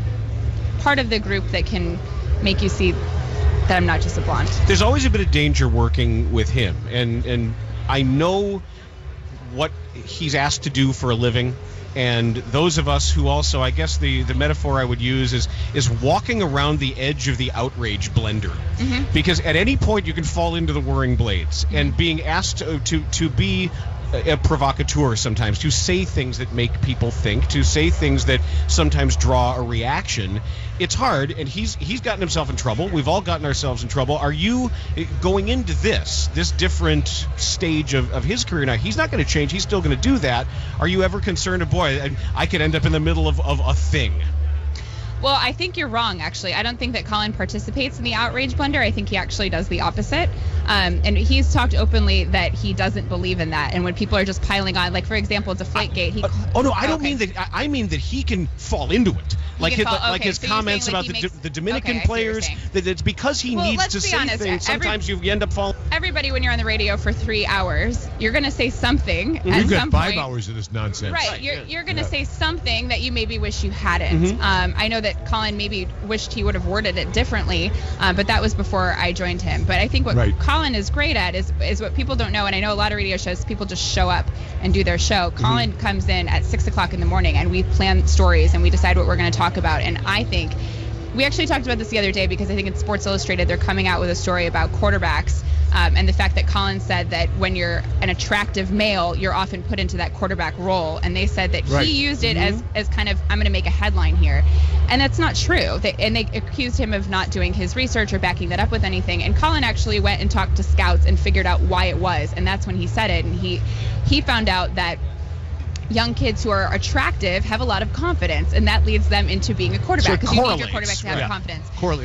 part of the group that can make you see that I'm not just a blonde. There's always a bit of danger working with him, and I know what he's asked to do for a living, and those of us who also, I guess the metaphor I would use is walking around the edge of the outrage blender, because at any point you can fall into the whirring blades, and being asked to be a provocateur sometimes, to say things that make people think, to say things that sometimes draw a reaction. It's hard, and he's gotten himself in trouble. We've all gotten ourselves in trouble. Are you going into this different stage of his career now? He's not going to change. He's still going to do that. Are you ever concerned, boy, I could end up in the middle of a thing? Well, I think you're wrong, actually. I don't think that Colin participates in the outrage blender. I think he actually does the opposite. And he's talked openly that he doesn't believe in that. And when people are just piling on, like, for example, Deflategate. I don't mean that. I mean that he can fall into it. His comments about the Dominican players, that it's because he needs to say things. Sometimes you end up falling. everybody, when you're on the radio for 3 hours, you're going to say something at We've got some 5 point. hours of this nonsense. Right, you're going to say something that you maybe wish you hadn't. I know that Colin maybe wished he would have worded it differently, but that was before I joined him. But I think what Colin is great at is what people don't know, and I know a lot of radio shows, people just show up and do their show. Colin comes in at 6 o'clock in the morning, and we plan stories, and we decide what we're going to talk about. And I think, we actually talked about this the other day, because I think in Sports Illustrated, they're coming out with a story about quarterbacks, and the fact that Colin said that when you're an attractive male, you're often put into that quarterback role. And they said that he used it as kind of, I'm going to make a headline here. And that's not true. They accused him of not doing his research or backing that up with anything. And Colin actually went and talked to scouts and figured out why it was. And that's when he said it. And he found out that young kids who are attractive have a lot of confidence, and that leads them into being a quarterback, because you need your quarterback to have confidence.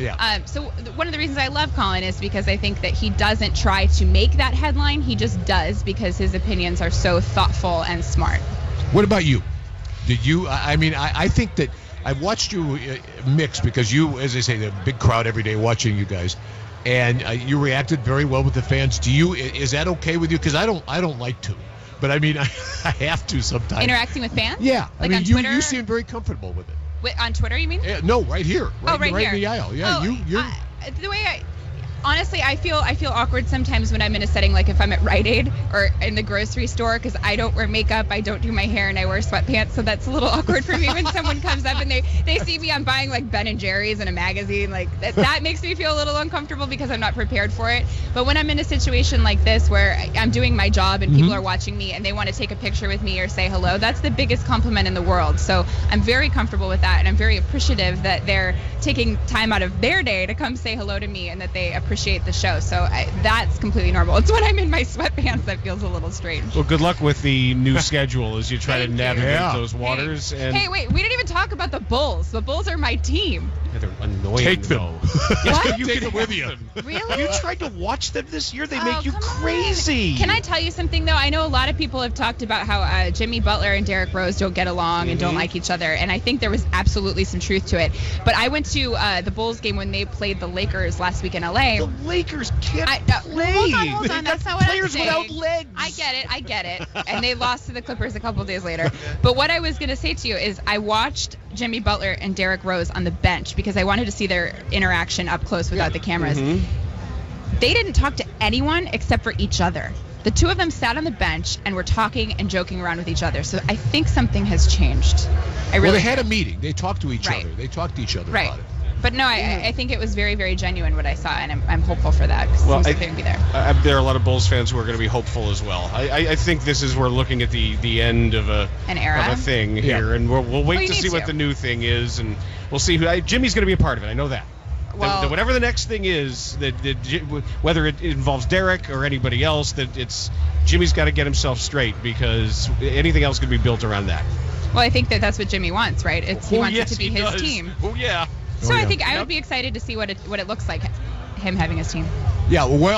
So one of the reasons I love Colin is because I think that he doesn't try to make that headline. He just does, because his opinions are so thoughtful and smart. What about you? Did you? I mean, I think that I watched you mix, because you, as I say, the big crowd every day watching you guys, and you reacted very well with the fans. Do you? Is that okay with you? Because I don't like to. But I mean, I have to sometimes. Interacting with fans? Yeah. Like I mean, on Twitter? You seem very comfortable with it. On Twitter, you mean? No, right here. Right here. in the aisle. Yeah, you're. The way honestly, I feel awkward sometimes when I'm in a setting, like if I'm at Rite Aid or in the grocery store, because I don't wear makeup, I don't do my hair, and I wear sweatpants, so that's a little awkward for me when someone comes up and they see me, I'm buying like Ben & Jerry's and a magazine, like that makes me feel a little uncomfortable because I'm not prepared for it. But when I'm in a situation like this where I'm doing my job and people are watching me and they want to take a picture with me or say hello, that's the biggest compliment in the world. So I'm very comfortable with that, and I'm very appreciative that they're taking time out of their day to come say hello to me and that they appreciate the show. So that's completely normal. It's when I'm in my sweatpants that feels a little strange. Well, good luck with the new schedule as you try to navigate those waters. Hey, wait, we didn't even talk about the Bulls. The Bulls are my team. Yeah, they're annoying. Take them. What? You take them with you. Really? You tried to watch them this year? They make you crazy. Can I tell you something, though? I know a lot of people have talked about how Jimmy Butler and Derrick Rose don't get along and don't like each other, and I think there was absolutely some truth to it. But I went to the Bulls game when they played the Lakers last week in L.A. The Lakers can't play. Hold on. That's not what I'm saying. Players without legs. I get it. And they lost to the Clippers a couple days later. But what I was going to say to you is I watched Jimmy Butler and Derrick Rose on the bench because I wanted to see their interaction up close without the cameras. They didn't talk to anyone except for each other. The two of them sat on the bench and were talking and joking around with each other. So I think something has changed. They had a meeting. They talked to each other. They talked to each other about it. But no, I think it was very, very genuine what I saw, and I'm hopeful for that. Well, I think they'll be there. There are a lot of Bulls fans who are going to be hopeful as well. I think this is we're looking at the end of an era of a thing here, and we'll wait to see what the new thing is, and we'll see who Jimmy's going to be a part of it. I know that. Well, whatever the next thing is, whether it involves Derek or anybody else, that it's Jimmy's got to get himself straight, because anything else could be built around that. Well, I think that's what Jimmy wants, right? He wants it to be his team. Oh yeah. So I think I would be excited to see what it looks like, him having his team. Yeah, well,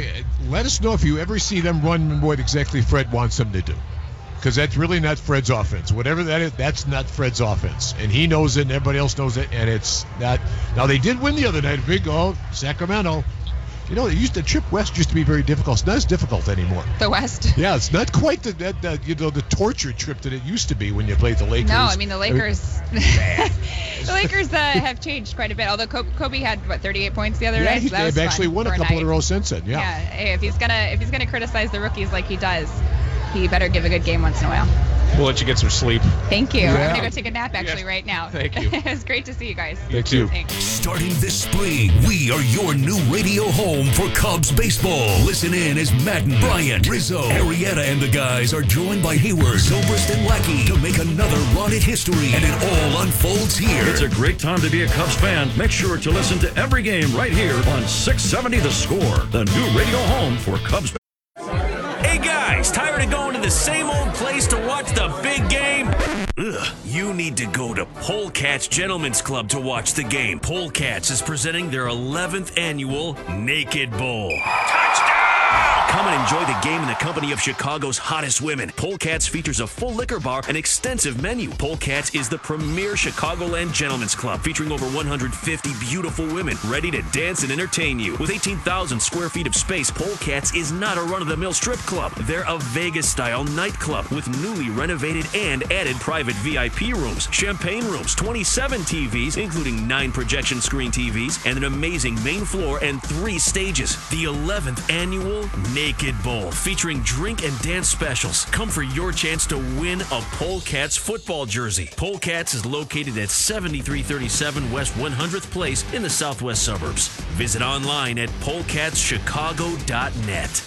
let us know if you ever see them run what exactly Fred wants them to do, because that's really not Fred's offense. Whatever that is, that's not Fred's offense, and he knows it, and everybody else knows it, and it's not. Now they did win the other night, Sacramento. You know, the trip west used to be very difficult. It's not as difficult anymore. The West? Yeah, it's not quite the torture trip that it used to be when you played the Lakers. No, I mean the Lakers. The Lakers have changed quite a bit. Although Kobe had 38 points the other night. So they've actually won a couple in a row since then. Yeah. Hey, if he's gonna criticize the rookies like he does, he better give a good game once in a while. We'll let you get some sleep. Thank you. I'm going to go take a nap right now. Thank you. It was great to see you guys. Thank you. Thanks. Starting this spring, we are your new radio home for Cubs baseball. Listen in as Madden, Bryant, Rizzo, Arrieta, and the guys are joined by Hayward, Zobrist, and Lackey to make another run at history. And it all unfolds here. It's a great time to be a Cubs fan. Make sure to listen to every game right here on 670 The Score, the new radio home for Cubs. Hey guys, tired of going to the same old place to watch the big game? Ugh, you need to go to Polecats Gentlemen's Club to watch the game. Polecats is presenting their 11th annual Naked Bowl. Touchdown! Come and enjoy the game in the company of Chicago's hottest women. Polecats features a full liquor bar and extensive menu. Polecats is the premier Chicagoland gentlemen's club, featuring over 150 beautiful women ready to dance and entertain you. With 18,000 square feet of space, Polecats is not a run-of-the-mill strip club. They're a Vegas-style nightclub with newly renovated and added private VIP rooms, champagne rooms, 27 TVs, including 9 projection screen TVs, and an amazing main floor and 3 stages. The 11th annual Naked Bowl, featuring drink and dance specials. Come for your chance to win a Polecats football jersey. Polecats is located at 7337 West 100th Place in the southwest suburbs. Visit online at polecatschicago.net.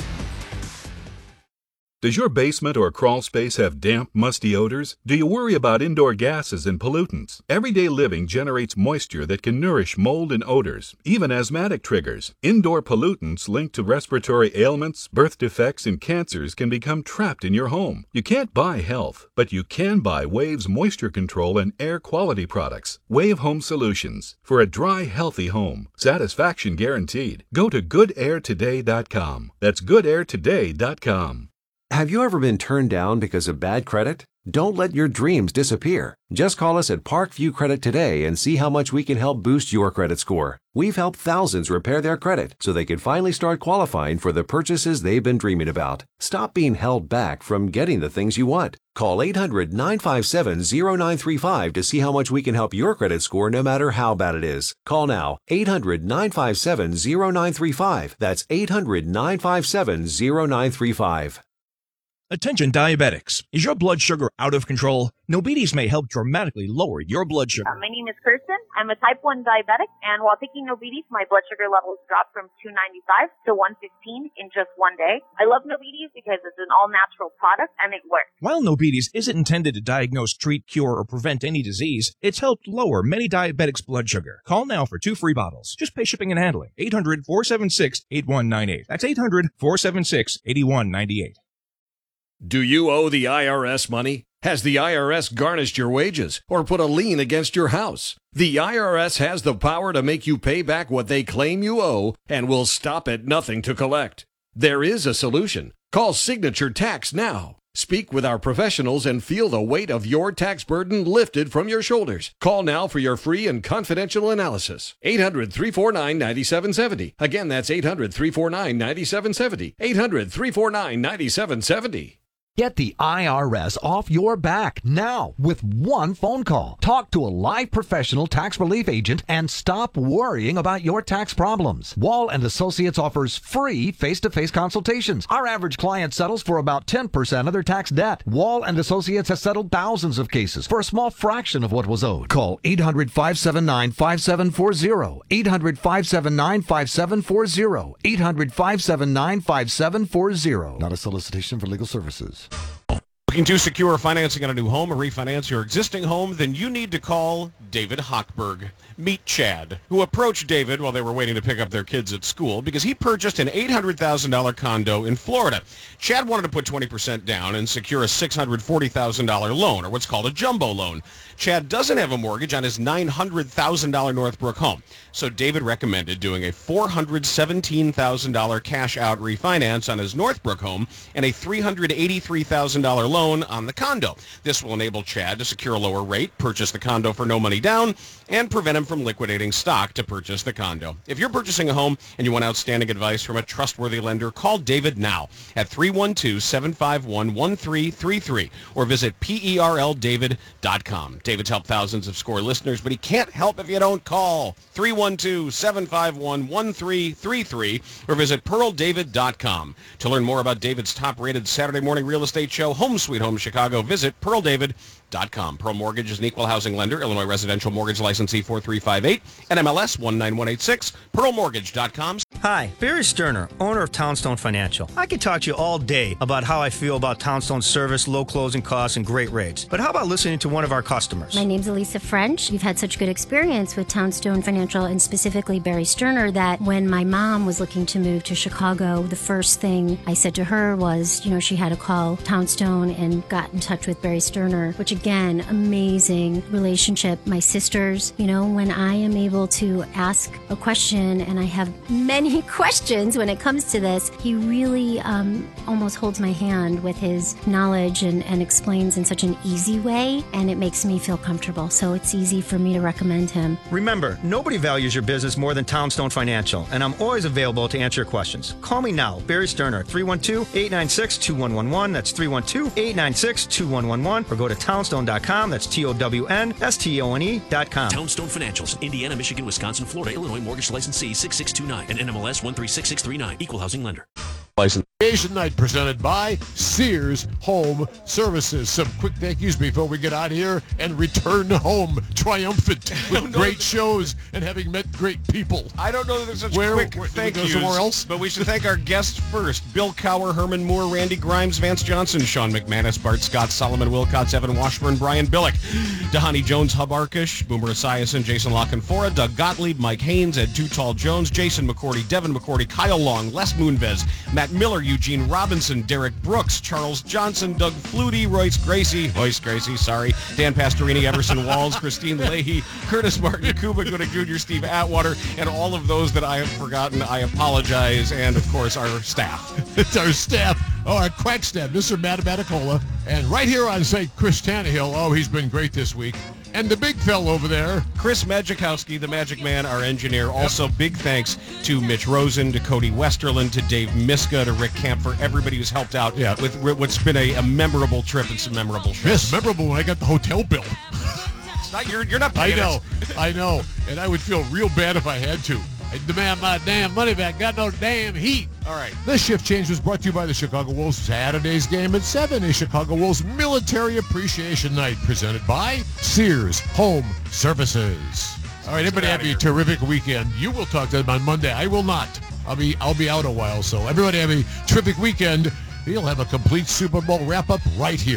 Does your basement or crawl space have damp, musty odors? Do you worry about indoor gases and pollutants? Everyday living generates moisture that can nourish mold and odors, even asthmatic triggers. Indoor pollutants linked to respiratory ailments, birth defects, and cancers can become trapped in your home. You can't buy health, but you can buy Wave's moisture control and air quality products. Wave Home Solutions. For a dry, healthy home. Satisfaction guaranteed. Go to goodairtoday.com. That's goodairtoday.com. Have you ever been turned down because of bad credit? Don't let your dreams disappear. Just call us at Parkview Credit today and see how much we can help boost your credit score. We've helped thousands repair their credit so they can finally start qualifying for the purchases they've been dreaming about. Stop being held back from getting the things you want. Call 800-957-0935 to see how much we can help your credit score no matter how bad it is. Call now. 800-957-0935. That's 800-957-0935. Attention diabetics. Is your blood sugar out of control? Nobides may help dramatically lower your blood sugar. My name is Kirsten. I'm a type 1 diabetic, and while taking Nobides, my blood sugar levels dropped from 295 to 115 in just one day. I love Nobides because it's an all-natural product, and it works. While Nobides isn't intended to diagnose, treat, cure, or prevent any disease, it's helped lower many diabetics' blood sugar. Call now for 2 free bottles. Just pay shipping and handling. 800-476-8198. That's 800-476-8198. Do you owe the IRS money? Has the IRS garnished your wages or put a lien against your house? The IRS has the power to make you pay back what they claim you owe and will stop at nothing to collect. There is a solution. Call Signature Tax now. Speak with our professionals and feel the weight of your tax burden lifted from your shoulders. Call now for your free and confidential analysis. 800-349-9770. Again, that's 800-349-9770. 800-349-9770. Get the IRS off your back now with one phone call. Talk to a live professional tax relief agent and stop worrying about your tax problems. Wall & Associates offers free face-to-face consultations. Our average client settles for about 10% of their tax debt. Wall & Associates has settled thousands of cases for a small fraction of what was owed. Call 800-579-5740. 800-579-5740. 800-579-5740. Not a solicitation for legal services. Looking to secure financing on a new home or refinance your existing home? Then you need to call David Hochberg. Meet Chad, who approached David while they were waiting to pick up their kids at school because he purchased an $800,000 condo in Florida. Chad wanted to put 20% down and secure a $640,000 loan, or what's called a jumbo loan. Chad doesn't have a mortgage on his $900,000 Northbrook home, so David recommended doing a $417,000 cash-out refinance on his Northbrook home and a $383,000 loan on the condo. This will enable Chad to secure a lower rate, purchase the condo for no money down, and prevent him from liquidating stock to purchase the condo. If you're purchasing a home and you want outstanding advice from a trustworthy lender, call David now at 312-751-1333 or visit perldavid.com. David's helped thousands of SCORE listeners, but he can't help if you don't call 312-751-1333 or visit perldavid.com. To learn more about David's top-rated Saturday morning real estate show, Home Sweet Home Chicago, visit perldavid.com. Pearl Mortgage is an equal housing lender, Illinois Residential Mortgage Licensee 4358, NMLS 19186, pearlmortgage.com. Hi, Barry Sterner, owner of Townstone Financial. I could talk to you all day about how I feel about Townstone's service, low closing costs, and great rates. But how about listening to one of our customers? My name's Elisa French. We've had such good experience with Townstone Financial and specifically Barry Sterner that when my mom was looking to move to Chicago, the first thing I said to her was, she had to call Townstone and got in touch with Barry Sterner, which again, amazing relationship. My sisters, when I am able to ask a question and I have many any questions when it comes to this. He really almost holds my hand with his knowledge and explains in such an easy way, and it makes me feel comfortable. So it's easy for me to recommend him. Remember, nobody values your business more than Townstone Financial, and I'm always available to answer your questions. Call me now, Barry Sterner, 312-896-2111. That's 312-896-2111. Or go to townstone.com. That's TOWNSTONE.com. Townstone Financials, Indiana, Michigan, Wisconsin, Florida, Illinois, mortgage license C 6629 and NMLS 136639. Equal housing lender. Asian Night presented by Sears Home Services. Some quick thank yous before we get out of here and return home triumphant with great shows and having met great people. I don't know that there's such quick thank yous, somewhere else? But we should thank our guests first. Bill Cower, Herman Moore, Randy Grimes, Vance Johnson, Sean McManus, Bart Scott, Solomon Wilcots, Evan Washburn, Brian Billick, Dahani Jones, Hub Arkish, Boomer Esiason, Jason Lockenfora, Doug Gottlieb, Mike Haynes, Ed Too Tall Jones, Jason McCourty, Devin McCourty, Kyle Long, Les Moonves, Matt Miller, Eugene Robinson, Derek Brooks, Charles Johnson, Doug Flutie, Royce Gracie, Dan Pastorini, Everson Walls, Christine Leahy, Curtis Martin, Cuba Gooda Jr., Steve Atwater, and all of those that I have forgotten. I apologize. And, of course, our staff. It's our staff. Oh, our quack staff, Mr. Matamaticola. And right here on St. Chris Tannehill, oh, he's been great this week. And the big fella over there, Chris Magikowski, the Magic Man, our engineer. Also, big thanks to Mitch Rosen, to Cody Westerland, to Dave Miska, to Rick Camp, for everybody who's helped out with what's been a memorable trip and some memorable shows. Yes, memorable when I got the hotel bill. It's not, you're not paying I know. And I would feel real bad if I had to. I demand my damn money back. Got no damn heat. All right. This shift change was brought to you by the Chicago Wolves. Saturday's game at 7 is Chicago Wolves Military Appreciation Night, presented by Sears Home Services. All right, everybody have a terrific weekend. You will talk to them on Monday. I will not. I'll be out a while, so everybody have a terrific weekend. We'll have a complete Super Bowl wrap-up right here.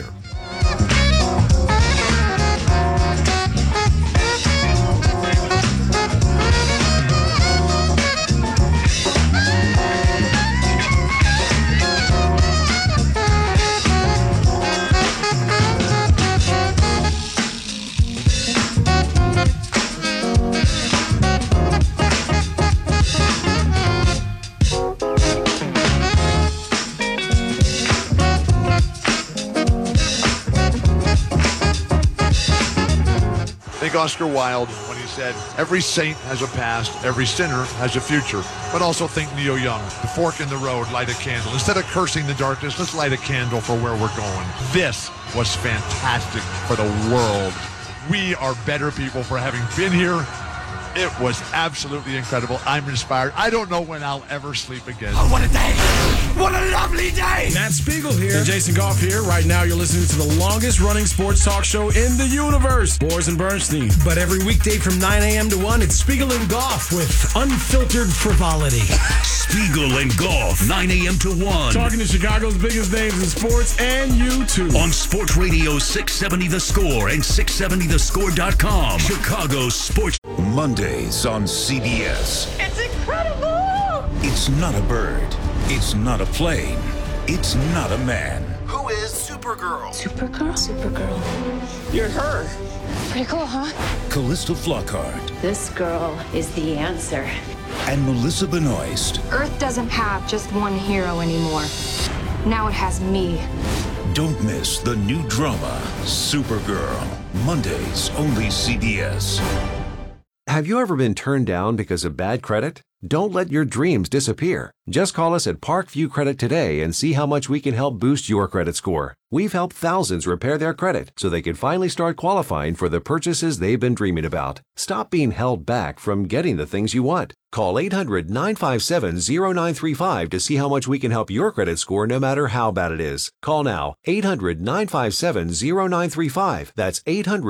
Oscar Wilde when he said, every saint has a past, every sinner has a future. But also think Neil Young, the fork in the road, light a candle. Instead of cursing the darkness, let's light a candle for where we're going. This was fantastic for the world. We are better people for having been here. It was absolutely incredible. I'm inspired. I don't know when I'll ever sleep again. Oh, what a day! What a lovely day! Matt Spiegel here. And Jason Goff here. Right now you're listening to the longest running sports talk show in the universe, Boers and Bernstein. But every weekday from 9 a.m. to 1, it's Spiegel and Goff with unfiltered frivolity. Spiegel and Goff, 9 a.m. to 1. Talking to Chicago's biggest names in sports and you too. On Sports Radio 670 The Score and 670thescore.com. Chicago's sports. Mondays on CBS. It's incredible! It's not a bird. It's not a plane. It's not a man. Who is Supergirl? Supergirl? Supergirl. You're her. Pretty cool, huh? Callista Flockhart. This girl is the answer. And Melissa Benoist. Earth doesn't have just one hero anymore. Now it has me. Don't miss the new drama, Supergirl. Mondays, only CBS. Have you ever been turned down because of bad credit? Don't let your dreams disappear. Just call us at Parkview Credit today and see how much we can help boost your credit score. We've helped thousands repair their credit so they can finally start qualifying for the purchases they've been dreaming about. Stop being held back from getting the things you want. Call 800-957-0935 to see how much we can help your credit score no matter how bad it is. Call now. 800-957-0935. That's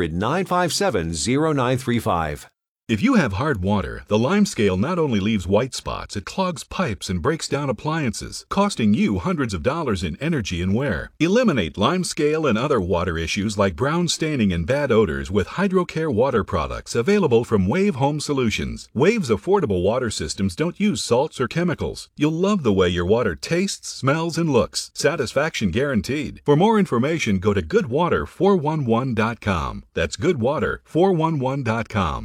800-957-0935. If you have hard water, the Lime Scale not only leaves white spots, it clogs pipes and breaks down appliances, costing you hundreds of dollars in energy and wear. Eliminate Lime Scale and other water issues like brown staining and bad odors with HydroCare water products available from Wave Home Solutions. Wave's affordable water systems don't use salts or chemicals. You'll love the way your water tastes, smells, and looks. Satisfaction guaranteed. For more information, go to goodwater411.com. That's goodwater411.com.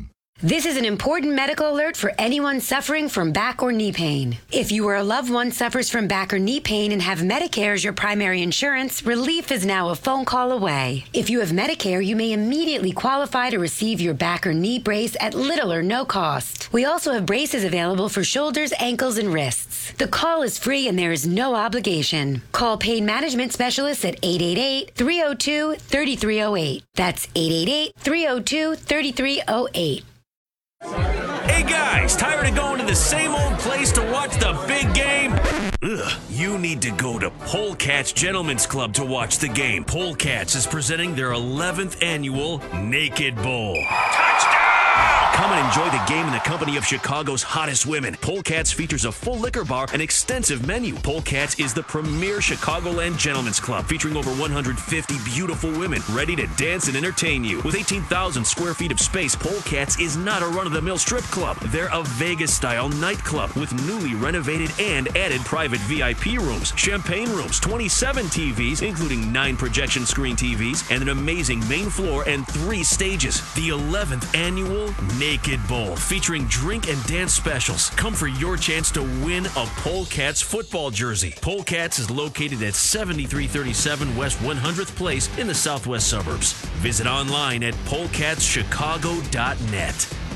This is an important medical alert for anyone suffering from back or knee pain. If you or a loved one suffers from back or knee pain and have Medicare as your primary insurance, relief is now a phone call away. If you have Medicare, you may immediately qualify to receive your back or knee brace at little or no cost. We also have braces available for shoulders, ankles, and wrists. The call is free and there is no obligation. Call Pain Management Specialists at 888-302-3308. That's 888-302-3308. Hey guys, tired of going to the same old place to watch the big game? Ugh, you need to go to Polecats Gentlemen's Club to watch the game. Polecats is presenting their 11th annual Naked Bowl. Touchdown! Come and enjoy the game in the company of Chicago's hottest women. Polecats features a full liquor bar and extensive menu. Polecats is the premier Chicagoland gentlemen's club, featuring over 150 beautiful women ready to dance and entertain you. With 18,000 square feet of space, Polecats is not a run-of-the-mill strip club. They're a Vegas-style nightclub with newly renovated and added private VIP rooms, champagne rooms, 27 TVs, including 9 projection screen TVs, and an amazing main floor and 3 stages. The 11th annual Naked Bowl, featuring drink and dance specials. Come for your chance to win a Polecats football jersey. Polecats is located at 7337 West 100th Place in the southwest suburbs. Visit online at polecatschicago.net.